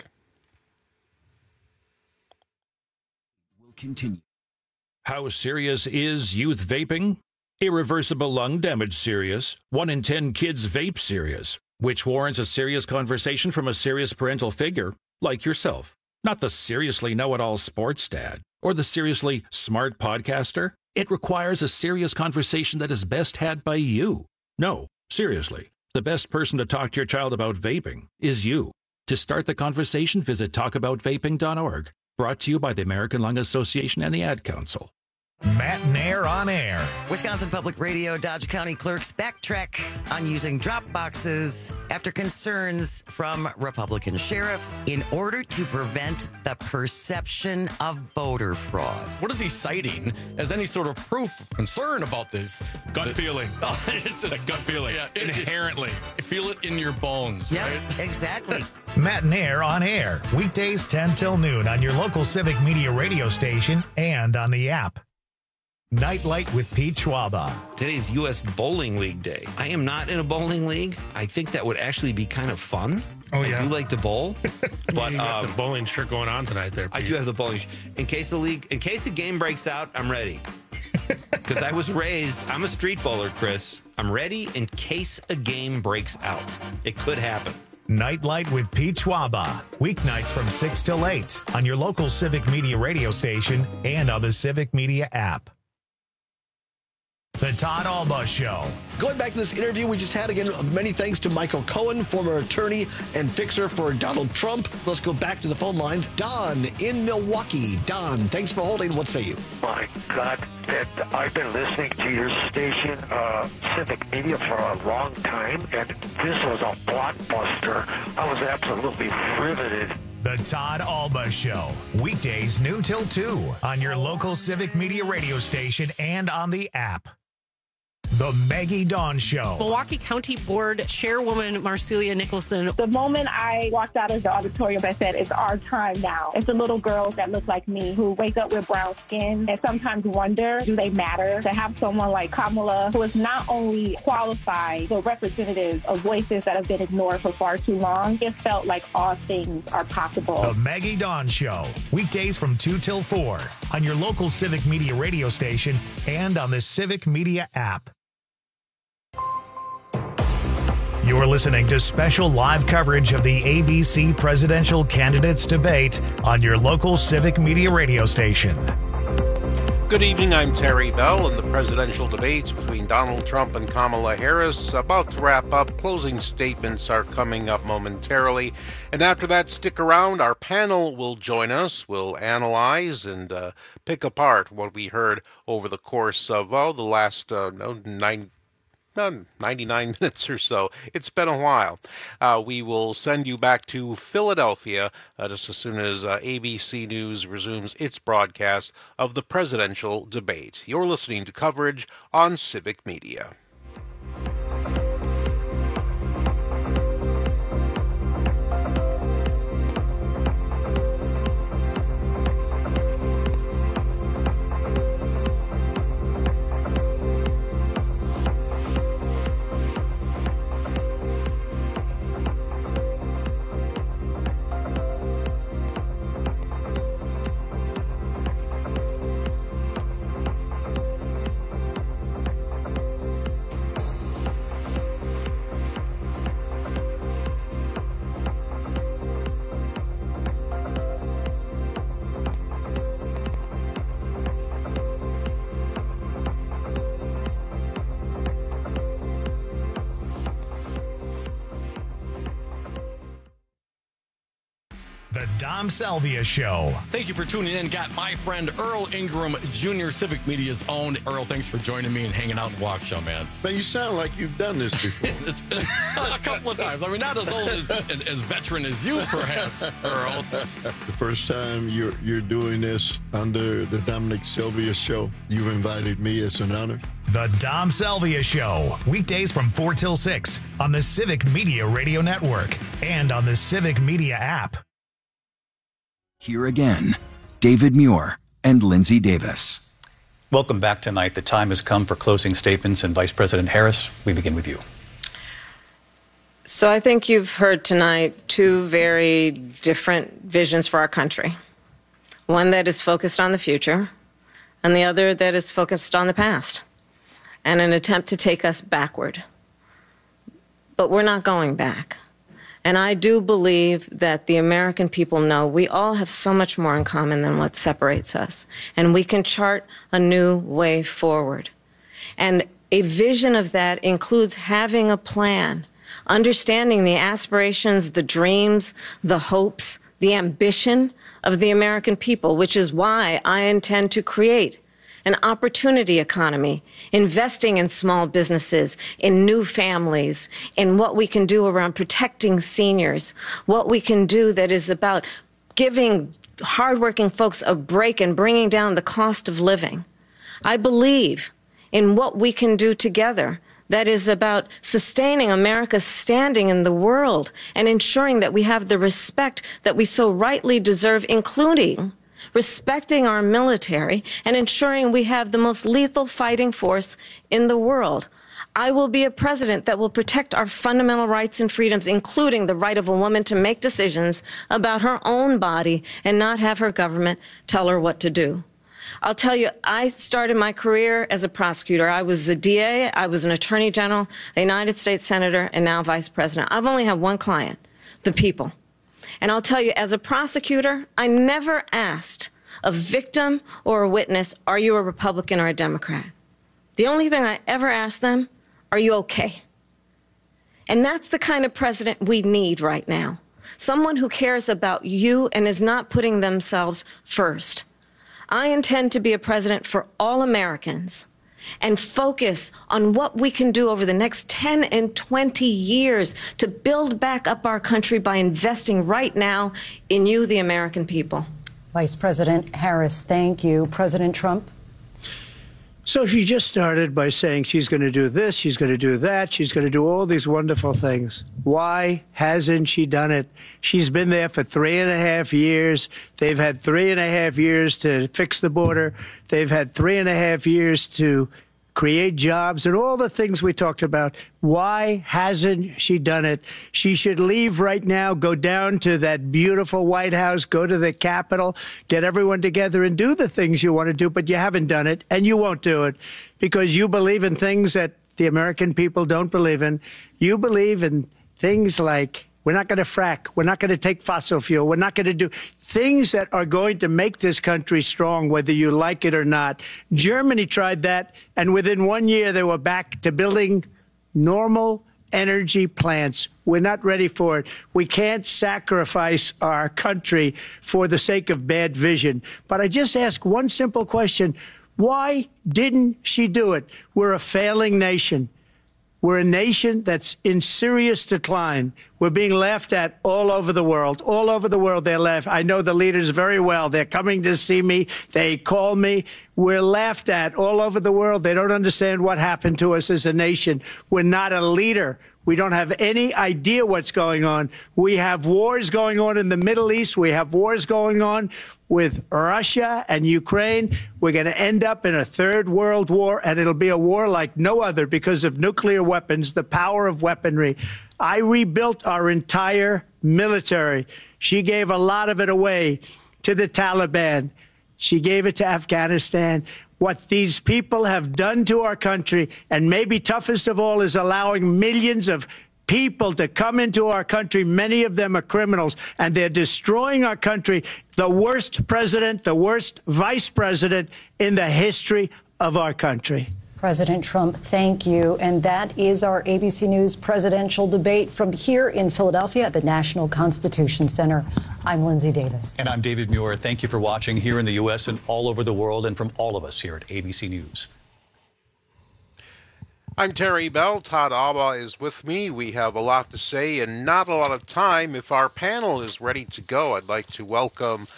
Speaker 19: We'll continue.
Speaker 13: How serious is youth vaping? Irreversible lung damage serious. 1 in 10 kids vape serious, which warrants a serious conversation from a serious parental figure like yourself. Not the seriously know-it-all sports dad or the seriously smart podcaster. It requires a serious conversation that is best had by you. No, seriously, the best person to talk to your child about vaping is you. To start the conversation, visit talkaboutvaping.org. Brought to you by the American Lung Association and the Ad Council.
Speaker 6: Matt Nair on air.
Speaker 18: Wisconsin Public Radio Dodge County clerks backtrack on using drop boxes after concerns from Republican sheriff in order to prevent the perception of voter fraud.
Speaker 11: What is he citing as any sort of proof of concern about this?
Speaker 15: Gut feeling.
Speaker 11: It's a
Speaker 15: gut feeling.
Speaker 11: Yeah,
Speaker 15: inherently.
Speaker 11: Feel it in your bones.
Speaker 18: Yes,
Speaker 11: right?
Speaker 18: Exactly.
Speaker 6: Matt Nair on air. Weekdays 10 till noon on your local Civic Media radio station and on the app. Nightlight with Pete Schwaba.
Speaker 14: Today's U.S. Bowling League Day. I am not in a bowling league. I think that would actually be kind of fun.
Speaker 15: Oh, yeah.
Speaker 14: I do like to bowl.
Speaker 15: But you got the bowling shirt going on tonight there, Pete.
Speaker 14: I do have the bowling shirt. In case a game breaks out, I'm ready. Because I was raised, I'm a street bowler, Chris. I'm ready in case a game breaks out. It could happen.
Speaker 6: Nightlight with Pete Schwaba. Weeknights from 6 till 8 on your local Civic Media radio station and on the Civic Media app. The Todd Alba Show.
Speaker 7: Going back to this interview we just had, again, many thanks to Michael Cohen, former attorney and fixer for Donald Trump. Let's go back to the phone lines. Don in Milwaukee. Don, thanks for holding. What say you?
Speaker 8: My God, I've been listening to your station, Civic Media, for a long time, and this was a blockbuster. I was absolutely riveted.
Speaker 6: The Todd Alba Show. Weekdays noon till 2 on your local Civic Media radio station and on the app. The Maggie Dawn Show.
Speaker 16: Milwaukee County Board Chairwoman Marcelia Nicholson.
Speaker 17: The moment I walked out of the auditorium, I said, it's our time now. It's the little girls that look like me who wake up with brown skin and sometimes wonder, do they matter? To have someone like Kamala, who is not only qualified, but representative of voices that have been ignored for far too long, it felt like all things are possible.
Speaker 6: The Maggie Dawn Show. Weekdays from 2 till 4 on your local Civic Media radio station and on the Civic Media app. You're listening to special live coverage of the ABC Presidential Candidates Debate on your local Civic Media radio station.
Speaker 5: Good evening, I'm Terry Bell, and the presidential debates between Donald Trump and Kamala Harris about to wrap up. Closing statements are coming up momentarily. And after that, stick around. Our panel will join us. We'll analyze and pick apart what we heard over the course of the last 99 minutes or so. It's been a while. We will send you back to Philadelphia just as soon as ABC News resumes its broadcast of the presidential debate. You're listening to coverage on Civic Media.
Speaker 6: The Dom Salvia Show.
Speaker 11: Thank you for tuning in. Got my friend Earl Ingram Jr., Civic Media's own. Earl, thanks for joining me and hanging out in Waukesha, man.
Speaker 12: Man, you sound like you've done this before.
Speaker 11: It's been a couple of times. I mean, not as old as veteran as you, perhaps, Earl.
Speaker 12: The first time you're doing this under the Dominic Sylvia Show, you've invited me. It's an honor.
Speaker 6: The Dom Salvia Show. Weekdays from 4 till 6 on the Civic Media Radio Network and on the Civic Media app.
Speaker 19: Here again, David Muir and Lindsay Davis.
Speaker 4: Welcome back tonight. The time has come for closing statements, and Vice President Harris, we begin with you.
Speaker 3: So I think you've heard tonight two very different visions for our country. One that is focused on the future, and the other that is focused on the past, and an attempt to take us backward. But we're not going back. And I do believe that the American people know we all have so much more in common than what separates us. And we can chart a new way forward. And a vision of that includes having a plan, understanding the aspirations, the dreams, the hopes, the ambition of the American people, which is why I intend to create an opportunity economy, investing in small businesses, in new families, in what we can do around protecting seniors, what we can do that is about giving hardworking folks a break and bringing down the cost of living. I believe in what we can do together that is about sustaining America's standing in the world and ensuring that we have the respect that we so rightly deserve, including respecting our military and ensuring we have the most lethal fighting force in the world. I will be a president that will protect our fundamental rights and freedoms, including the right of a woman to make decisions about her own body and not have her government tell her what to do. I'll tell you, I started my career as a prosecutor. I was a DA, I was an attorney general, a United States senator, and now vice president. I've only had one client, the people. And I'll tell you, as a prosecutor, I never asked a victim or a witness, are you a Republican or a Democrat? The only thing I ever asked them, are you okay? And that's the kind of president we need right now. Someone who cares about you and is not putting themselves first. I intend to be a president for all Americans and focus on what we can do over the next 10 and 20 years to build back up our country by investing right now in you, the American people.
Speaker 2: Vice President Harris, thank you. President Trump?
Speaker 1: So she just started by saying she's going to do this, she's going to do that, she's going to do all these wonderful things. Why hasn't she done it? She's been there for 3.5 years. They've had 3.5 years to fix the border. They've had 3.5 years to create jobs and all the things we talked about. Why hasn't she done it? She should leave right now, go down to that beautiful White House, go to the Capitol, get everyone together and do the things you want to do, but you haven't done it and you won't do it because you believe in things that the American people don't believe in. You believe in things like We're not going to frack. We're not going to take fossil fuel. We're not going to do things that are going to make this country strong, whether you like it or not. Germany tried that, and within 1 year, they were back to building normal energy plants. We're not ready for it. We can't sacrifice our country for the sake of bad vision. But I just ask one simple question. Why didn't she do it? We're a failing nation. We're a nation that's in serious decline. We're being laughed at all over the world. All over the world, they're laughed. I know the leaders very well. They're coming to see me. They call me. We're laughed at all over the world. They don't understand what happened to us as a nation. We're not a leader. We don't have any idea what's going on. We have wars going on in the Middle East. We have wars going on with Russia and Ukraine. We're going to end up in a third world war, and it'll be a war like no other because of nuclear weapons, the power of weaponry. I rebuilt our entire military. She gave a lot of it away to the Taliban. She gave it to Afghanistan. What these people have done to our country, and maybe toughest of all, is allowing millions of people to come into our country. Many of them are criminals, and they're destroying our country. The worst president, the worst vice president in the history of our country.
Speaker 2: President Trump, thank you. And that is our ABC News presidential debate from here in Philadelphia at the National Constitution Center. I'm Lindsay Davis.
Speaker 4: And I'm David Muir. Thank you for watching here in the U.S. and all over the world, and from all of us here at ABC News.
Speaker 5: I'm Terry Bell. Todd Alba is with me. We have a lot to say and not a lot of time. If our panel is ready to go, I'd like to welcome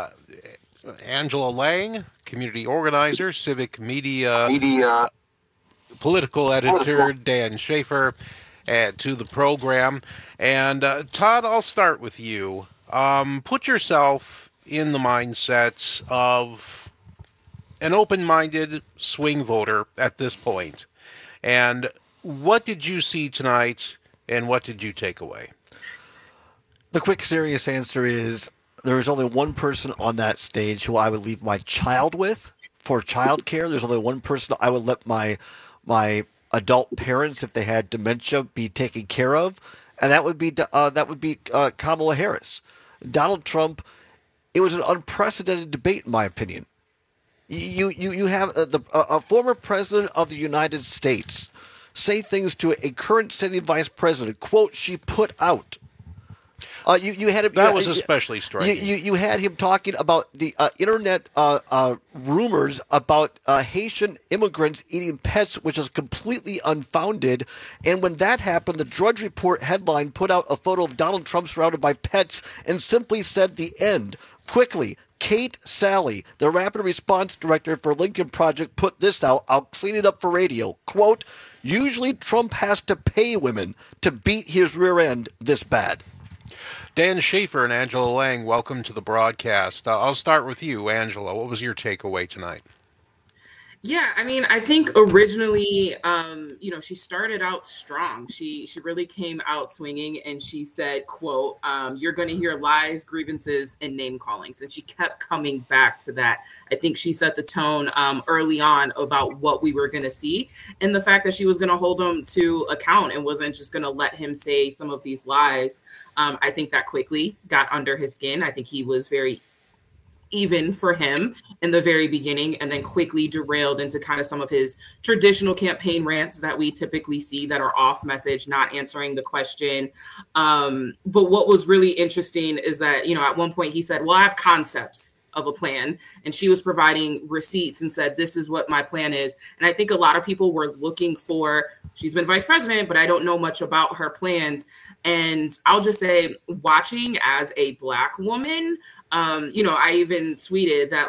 Speaker 5: Angela Lang, community organizer, civic media political editor, Dan Schaefer, to the program. And Todd, I'll start with you. Put yourself in the mindset of an open-minded swing voter at this point. And what did you see tonight, and what did you take away?
Speaker 7: The quick, serious answer is there is only one person on that stage who I would leave my child with for childcare. There's only one person I would let my adult parents, if they had dementia, be taken care of, and that would be Kamala Harris. Donald Trump. It was an unprecedented debate, in my opinion. You have a former president of the United States say things to a current sitting vice president. Quote, she put out. You had him,
Speaker 5: that was especially striking.
Speaker 7: You had him talking about the internet rumors about Haitian immigrants eating pets, which is completely unfounded. And when that happened, the Drudge Report headline put out a photo of Donald Trump surrounded by pets and simply said the end. Quickly, Kate Sally, the rapid response director for Lincoln Project, put this out. I'll clean it up for radio. Quote, usually Trump has to pay women to beat his rear end this bad.
Speaker 5: Dan Schaefer and Angela Lang, welcome to the broadcast. I'll start with you, Angela. What was your takeaway tonight?
Speaker 20: Yeah, I mean, I think originally, she started out strong. She really came out swinging, and she said, quote, you're going to hear lies, grievances, and name callings. And she kept coming back to that. I think she set the tone early on about what we were going to see, and the fact that she was going to hold him to account and wasn't just going to let him say some of these lies. I think that quickly got under his skin. I think he was very even for him in the very beginning, and then quickly derailed into kind of some of his traditional campaign rants that we typically see that are off message, not answering the question. But what was really interesting is that, at one point he said, well, I have concepts of a plan, and she was providing receipts and said, this is what my plan is. And I think a lot of people were looking for, she's been vice president, but I don't know much about her plans. And I'll just say, watching as a Black woman, I even tweeted that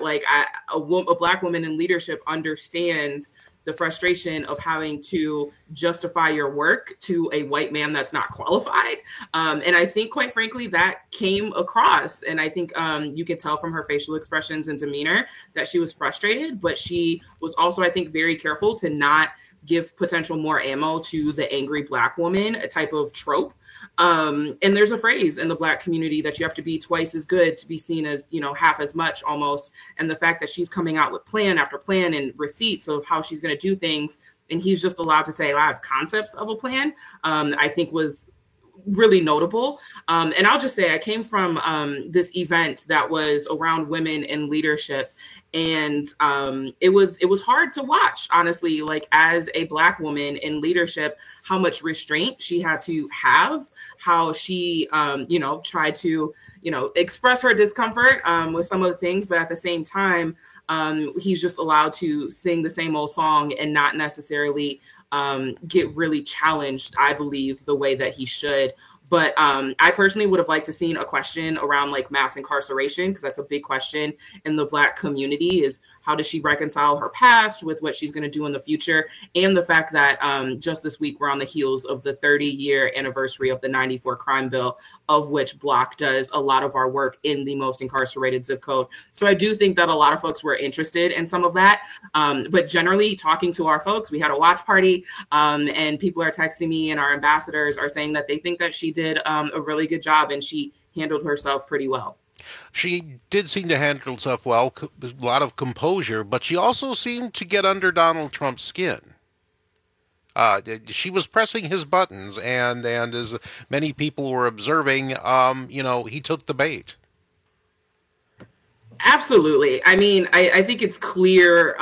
Speaker 20: a Black woman in leadership understands the frustration of having to justify your work to a white man that's not qualified. And I think, quite frankly, that came across. And I think you could tell from her facial expressions and demeanor that she was frustrated, but she was also, I think, very careful to not give potential more ammo to the angry Black woman, a type of trope. And there's a phrase in the Black community that you have to be twice as good to be seen as, half as much almost. And the fact that she's coming out with plan after plan and receipts of how she's going to do things, and he's just allowed to say, I have concepts of a plan, I think was really notable. And I'll just say I came from this event that was around women in leadership. And it was hard to watch, honestly, like as a Black woman in leadership, how much restraint she had to have, how she, tried to, express her discomfort with some of the things. But at the same time, he's just allowed to sing the same old song and not necessarily get really challenged, I believe, the way that he should. But I personally would have liked to seen a question around like mass incarceration, because that's a big question in the Black community, is how does she reconcile her past with what she's going to do in the future? And the fact that just this week, we're on the heels of the 30-year anniversary of the 94 crime bill, of which Block does a lot of our work in the most incarcerated zip code. So I do think that a lot of folks were interested in some of that. But generally, talking to our folks, we had a watch party and people are texting me, and our ambassadors are saying that they think that she did a really good job and she handled herself pretty well.
Speaker 5: She did seem to handle herself well, a lot of composure, but she also seemed to get under Donald Trump's skin. She was pressing his buttons, and as many people were observing, he took the bait.
Speaker 20: Absolutely. I mean, I think it's clear.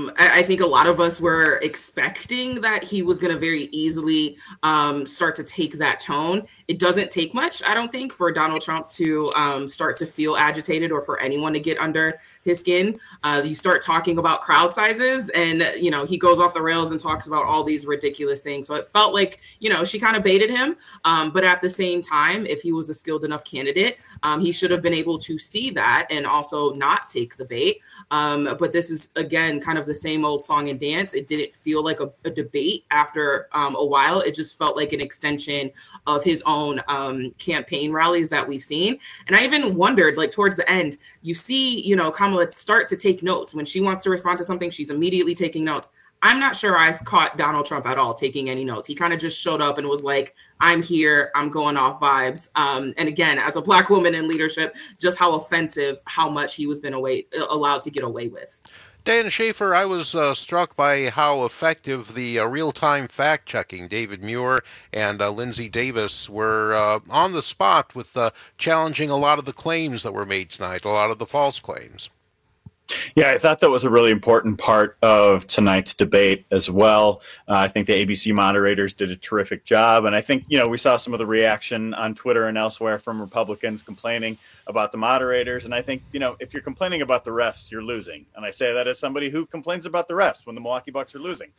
Speaker 20: I think a lot of us were expecting that he was going to very easily start to take that tone. It doesn't take much, I don't think, for Donald Trump to start to feel agitated, or for anyone to get under his skin. You start talking about crowd sizes and, he goes off the rails and talks about all these ridiculous things. So it felt like, she kind of baited him. But at the same time, if he was a skilled enough candidate, he should have been able to see that and also not take the bait. But this is, again, kind of the same old song and dance. It didn't feel like a debate after a while. It just felt like an extension of his own campaign rallies that we've seen. And I even wondered, like towards the end, you see, Kamala start to take notes. When she wants to respond to something, she's immediately taking notes. I'm not sure I caught Donald Trump at all taking any notes. He kind of just showed up and was like, I'm here, I'm going off vibes. And again, as a Black woman in leadership, just how offensive, how much he was allowed to get away with.
Speaker 5: Dan Schaefer, I was struck by how effective the real-time fact-checking David Muir and Lindsay Davis were on the spot with challenging a lot of the claims that were made tonight, a lot of the false claims.
Speaker 21: Yeah, I thought that was a really important part of tonight's debate as well. I think the ABC moderators did a terrific job. And I think, we saw some of the reaction on Twitter and elsewhere from Republicans complaining about the moderators. And I think, if you're complaining about the refs, you're losing. And I say that as somebody who complains about the refs when the Milwaukee Bucks are losing.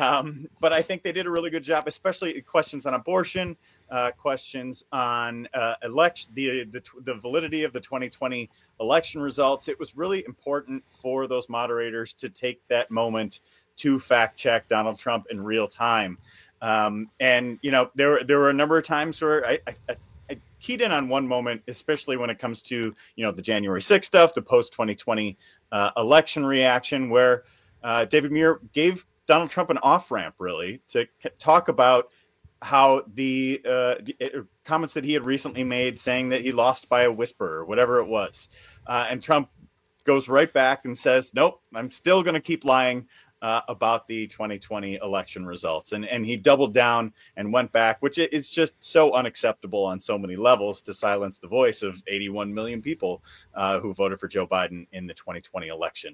Speaker 21: But I think they did a really good job, especially questions on abortion, questions on election, the validity of the 2020 election results. It was really important for those moderators to take that moment to fact check Donald Trump in real time. And there were a number of times where I keyed in on one moment, especially when it comes to the January 6th stuff, the post 2020 election reaction, where David Muir gave Donald Trump an off ramp, really, to talk about how the comments that he had recently made, saying that he lost by a whisper or whatever it was. And Trump goes right back and says, nope, I'm still going to keep lying about the 2020 election results. And he doubled down and went back, which is just so unacceptable on so many levels, to silence the voice of 81 million people who voted for Joe Biden in the 2020 election.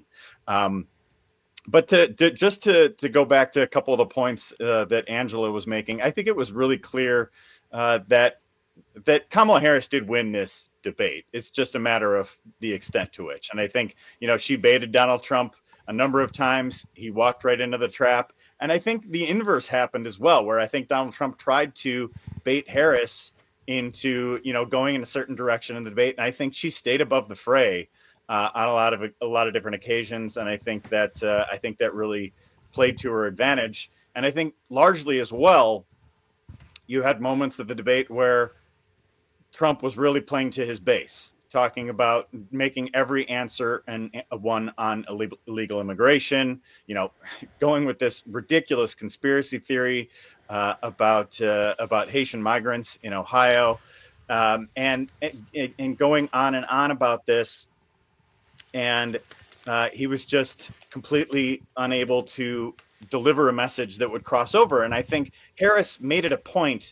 Speaker 21: But to go back to a couple of the points that Angela was making, I think it was really clear that Kamala Harris did win this debate. It's just a matter of the extent to which. And I think, she baited Donald Trump a number of times. He walked right into the trap. And I think the inverse happened as well, where I think Donald Trump tried to bait Harris into, going in a certain direction in the debate. And I think she stayed above the fray on a lot of different occasions, and I think that really played to her advantage. And I think largely as well, you had moments of the debate where Trump was really playing to his base, talking about making every answer and one on illegal immigration, going with this ridiculous conspiracy theory about Haitian migrants in Ohio, and going on about this. And he was just completely unable to deliver a message that would cross over. And I think Harris made it a point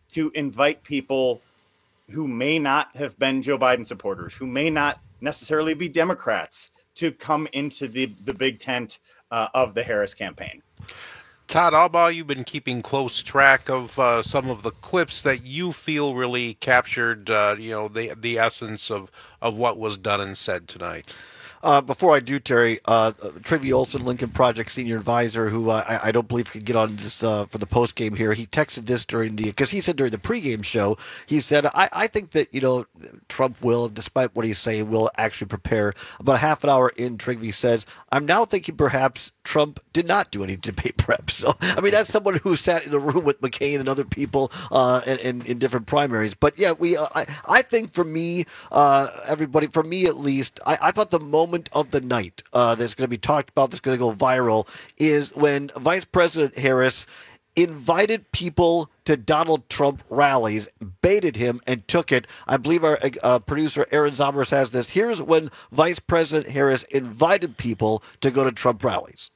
Speaker 21: to invite people who may not have been Joe Biden supporters, who may not necessarily be Democrats, to come into the big tent of the Harris campaign.
Speaker 5: Todd Albaugh, you've been keeping close track of some of the clips that you feel really captured, the essence of what was done and said tonight.
Speaker 7: Before I do, Terry, Trivy Olson, Lincoln Project senior advisor, who I don't believe could get on this for the post game here. He texted this because he said during the pregame show, he said, I think that, Trump will, despite what he's saying, will actually prepare. About a half an hour in, Trivy says, I'm now thinking perhaps Trump did not do any debate prep. So, I mean, that's someone who sat in the room with McCain and other people in different primaries. But yeah, I think for me, everybody, for me at least, I thought the moment of the night that's going to be talked about, that's going to go viral, is when Vice President Harris invited people to Donald Trump rallies, baited him, and took it. I believe our producer Aaron Zomers has this. Here's when Vice President Harris invited people to go to Trump rallies.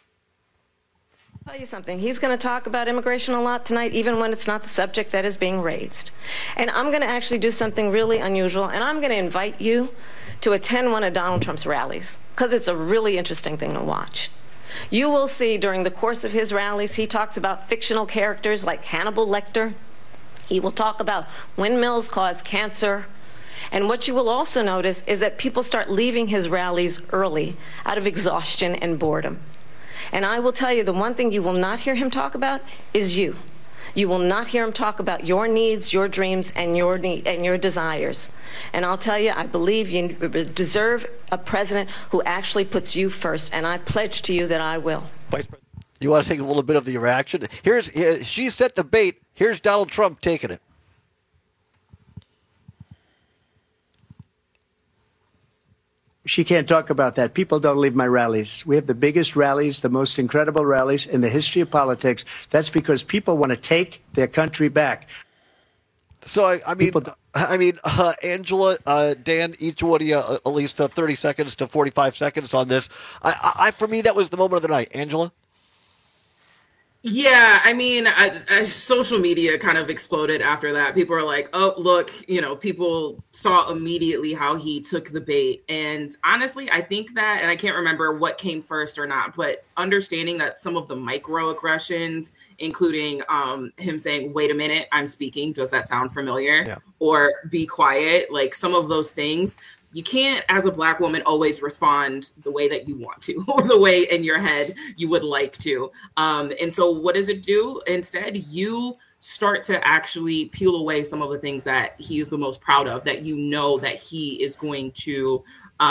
Speaker 3: I'll tell you something. He's going to talk about immigration a lot tonight, even when it's not the subject that is being raised. And I'm going to actually do something really unusual, and I'm going to invite you to attend one of Donald Trump's rallies, because it's a really interesting thing to watch. You will see during the course of his rallies, he talks about fictional characters like Hannibal Lecter. He will talk about windmills cause cancer. And what you will also notice is that people start leaving his rallies early out of exhaustion and boredom. And I will tell you, the one thing you will not hear him talk about is you. You will not hear him talk about your needs, your dreams, and your desires. And I'll tell you, I believe you deserve a president who actually puts you first, and I pledge to you that I will.
Speaker 7: Vice President, you want to take a little bit of the reaction? She set the bait. Here's Donald Trump taking it.
Speaker 1: She can't talk about that. People don't leave my rallies. We have the biggest rallies, the most incredible rallies in the history of politics. That's because people want to take their country back.
Speaker 7: So, I mean, Angela, Dan, each one of you at least 30 seconds to 45 seconds on this. For me, that was the moment of the night. Angela?
Speaker 20: Yeah, I mean, social media kind of exploded after that. People are like, oh, look, people saw immediately how he took the bait. And honestly, I think that, and I can't remember what came first or not, but understanding that some of the microaggressions, including him saying, wait a minute, I'm speaking. Does that sound familiar? Yeah. Or be quiet. Like some of those things. You can't, as a Black woman, always respond the way that you want to or the way in your head you would like to. And so what does it do? Instead, you start to actually peel away some of the things that he is the most proud of, that that he is going to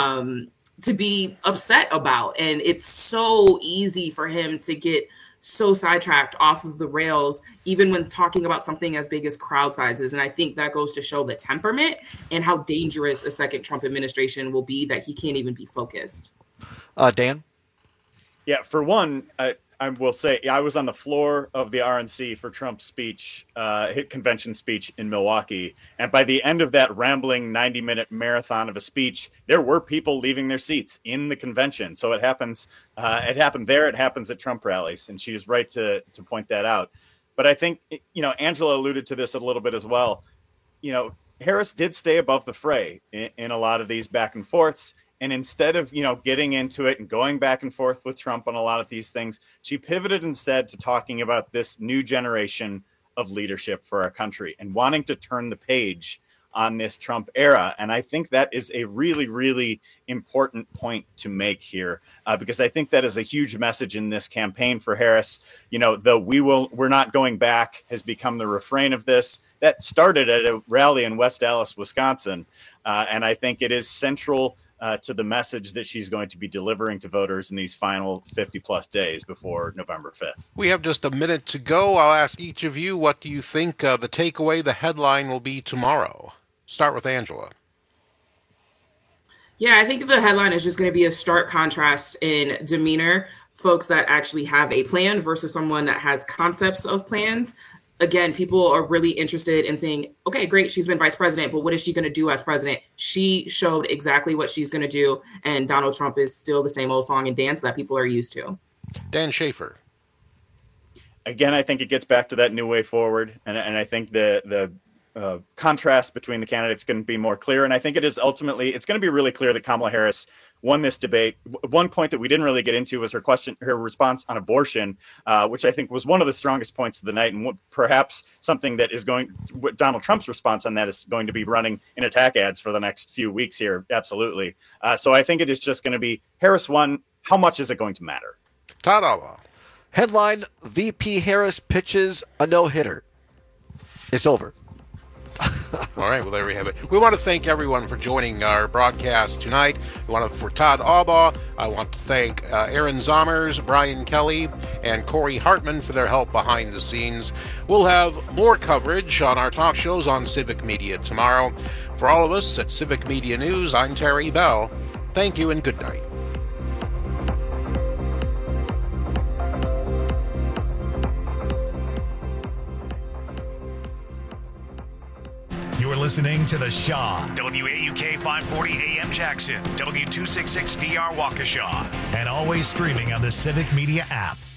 Speaker 20: be upset about. And it's so easy for him to get so sidetracked off of the rails, even when talking about something as big as crowd sizes. And I think that goes to show the temperament and how dangerous a second Trump administration will be, that he can't even be focused.
Speaker 7: Dan?
Speaker 21: Yeah, for one, I will say I was on the floor of the RNC for Trump's speech, convention speech in Milwaukee. And by the end of that rambling 90-minute marathon of a speech, there were people leaving their seats in the convention. So it happens. It happened there. It happens at Trump rallies. And she was right to point that out. But I think, Angela alluded to this a little bit as well. Harris did stay above the fray in a lot of these back and forths. And instead of, getting into it and going back and forth with Trump on a lot of these things, she pivoted instead to talking about this new generation of leadership for our country and wanting to turn the page on this Trump era. And I think that is a really, really important point to make here, because I think that is a huge message in this campaign for Harris. We're not going back has become the refrain of this. That started at a rally in West Allis, Wisconsin. And I think it is central to the message that she's going to be delivering to voters in these final 50-plus days before November 5th.
Speaker 5: We have just a minute to go. I'll ask each of you, what do you think the takeaway, the headline will be tomorrow? Start with Angela.
Speaker 20: Yeah, I think the headline is just going to be a stark contrast in demeanor. Folks that actually have a plan versus someone that has concepts of plans. Again, people are really interested in saying, okay, great, she's been vice president, but what is she going to do as president? She showed exactly what she's going to do, and Donald Trump is still the same old song and dance that people are used to.
Speaker 5: Dan Schaefer.
Speaker 21: again, I think it gets back to that new way forward, and I think the contrast between the candidates can be more clear. And I think it's going to be really clear that Kamala Harris won this debate. One point that we didn't really get into was her response on abortion, which I think was one of the strongest points of the night, and perhaps something that is Donald Trump's response on that is going to be running in attack ads for the next few weeks here. Absolutely. So I think it is just going to be Harris won. How much is it going to matter?
Speaker 5: Todd Alba.
Speaker 7: Headline: VP Harris pitches a no-hitter. It's over.
Speaker 5: All right, well, there we have it. We want to thank everyone for joining our broadcast tonight. For Todd Albaugh, I want to thank Aaron Zommers, Brian Kelly, and Corey Hartman for their help behind the scenes. We'll have more coverage on our talk shows on Civic Media tomorrow. For all of us at Civic Media News, I'm Terry Bell. Thank you and good night.
Speaker 6: You're listening to The Shaw, WAUK 540 AM Jackson, W266DR Waukesha, and always streaming on the Civic Media app.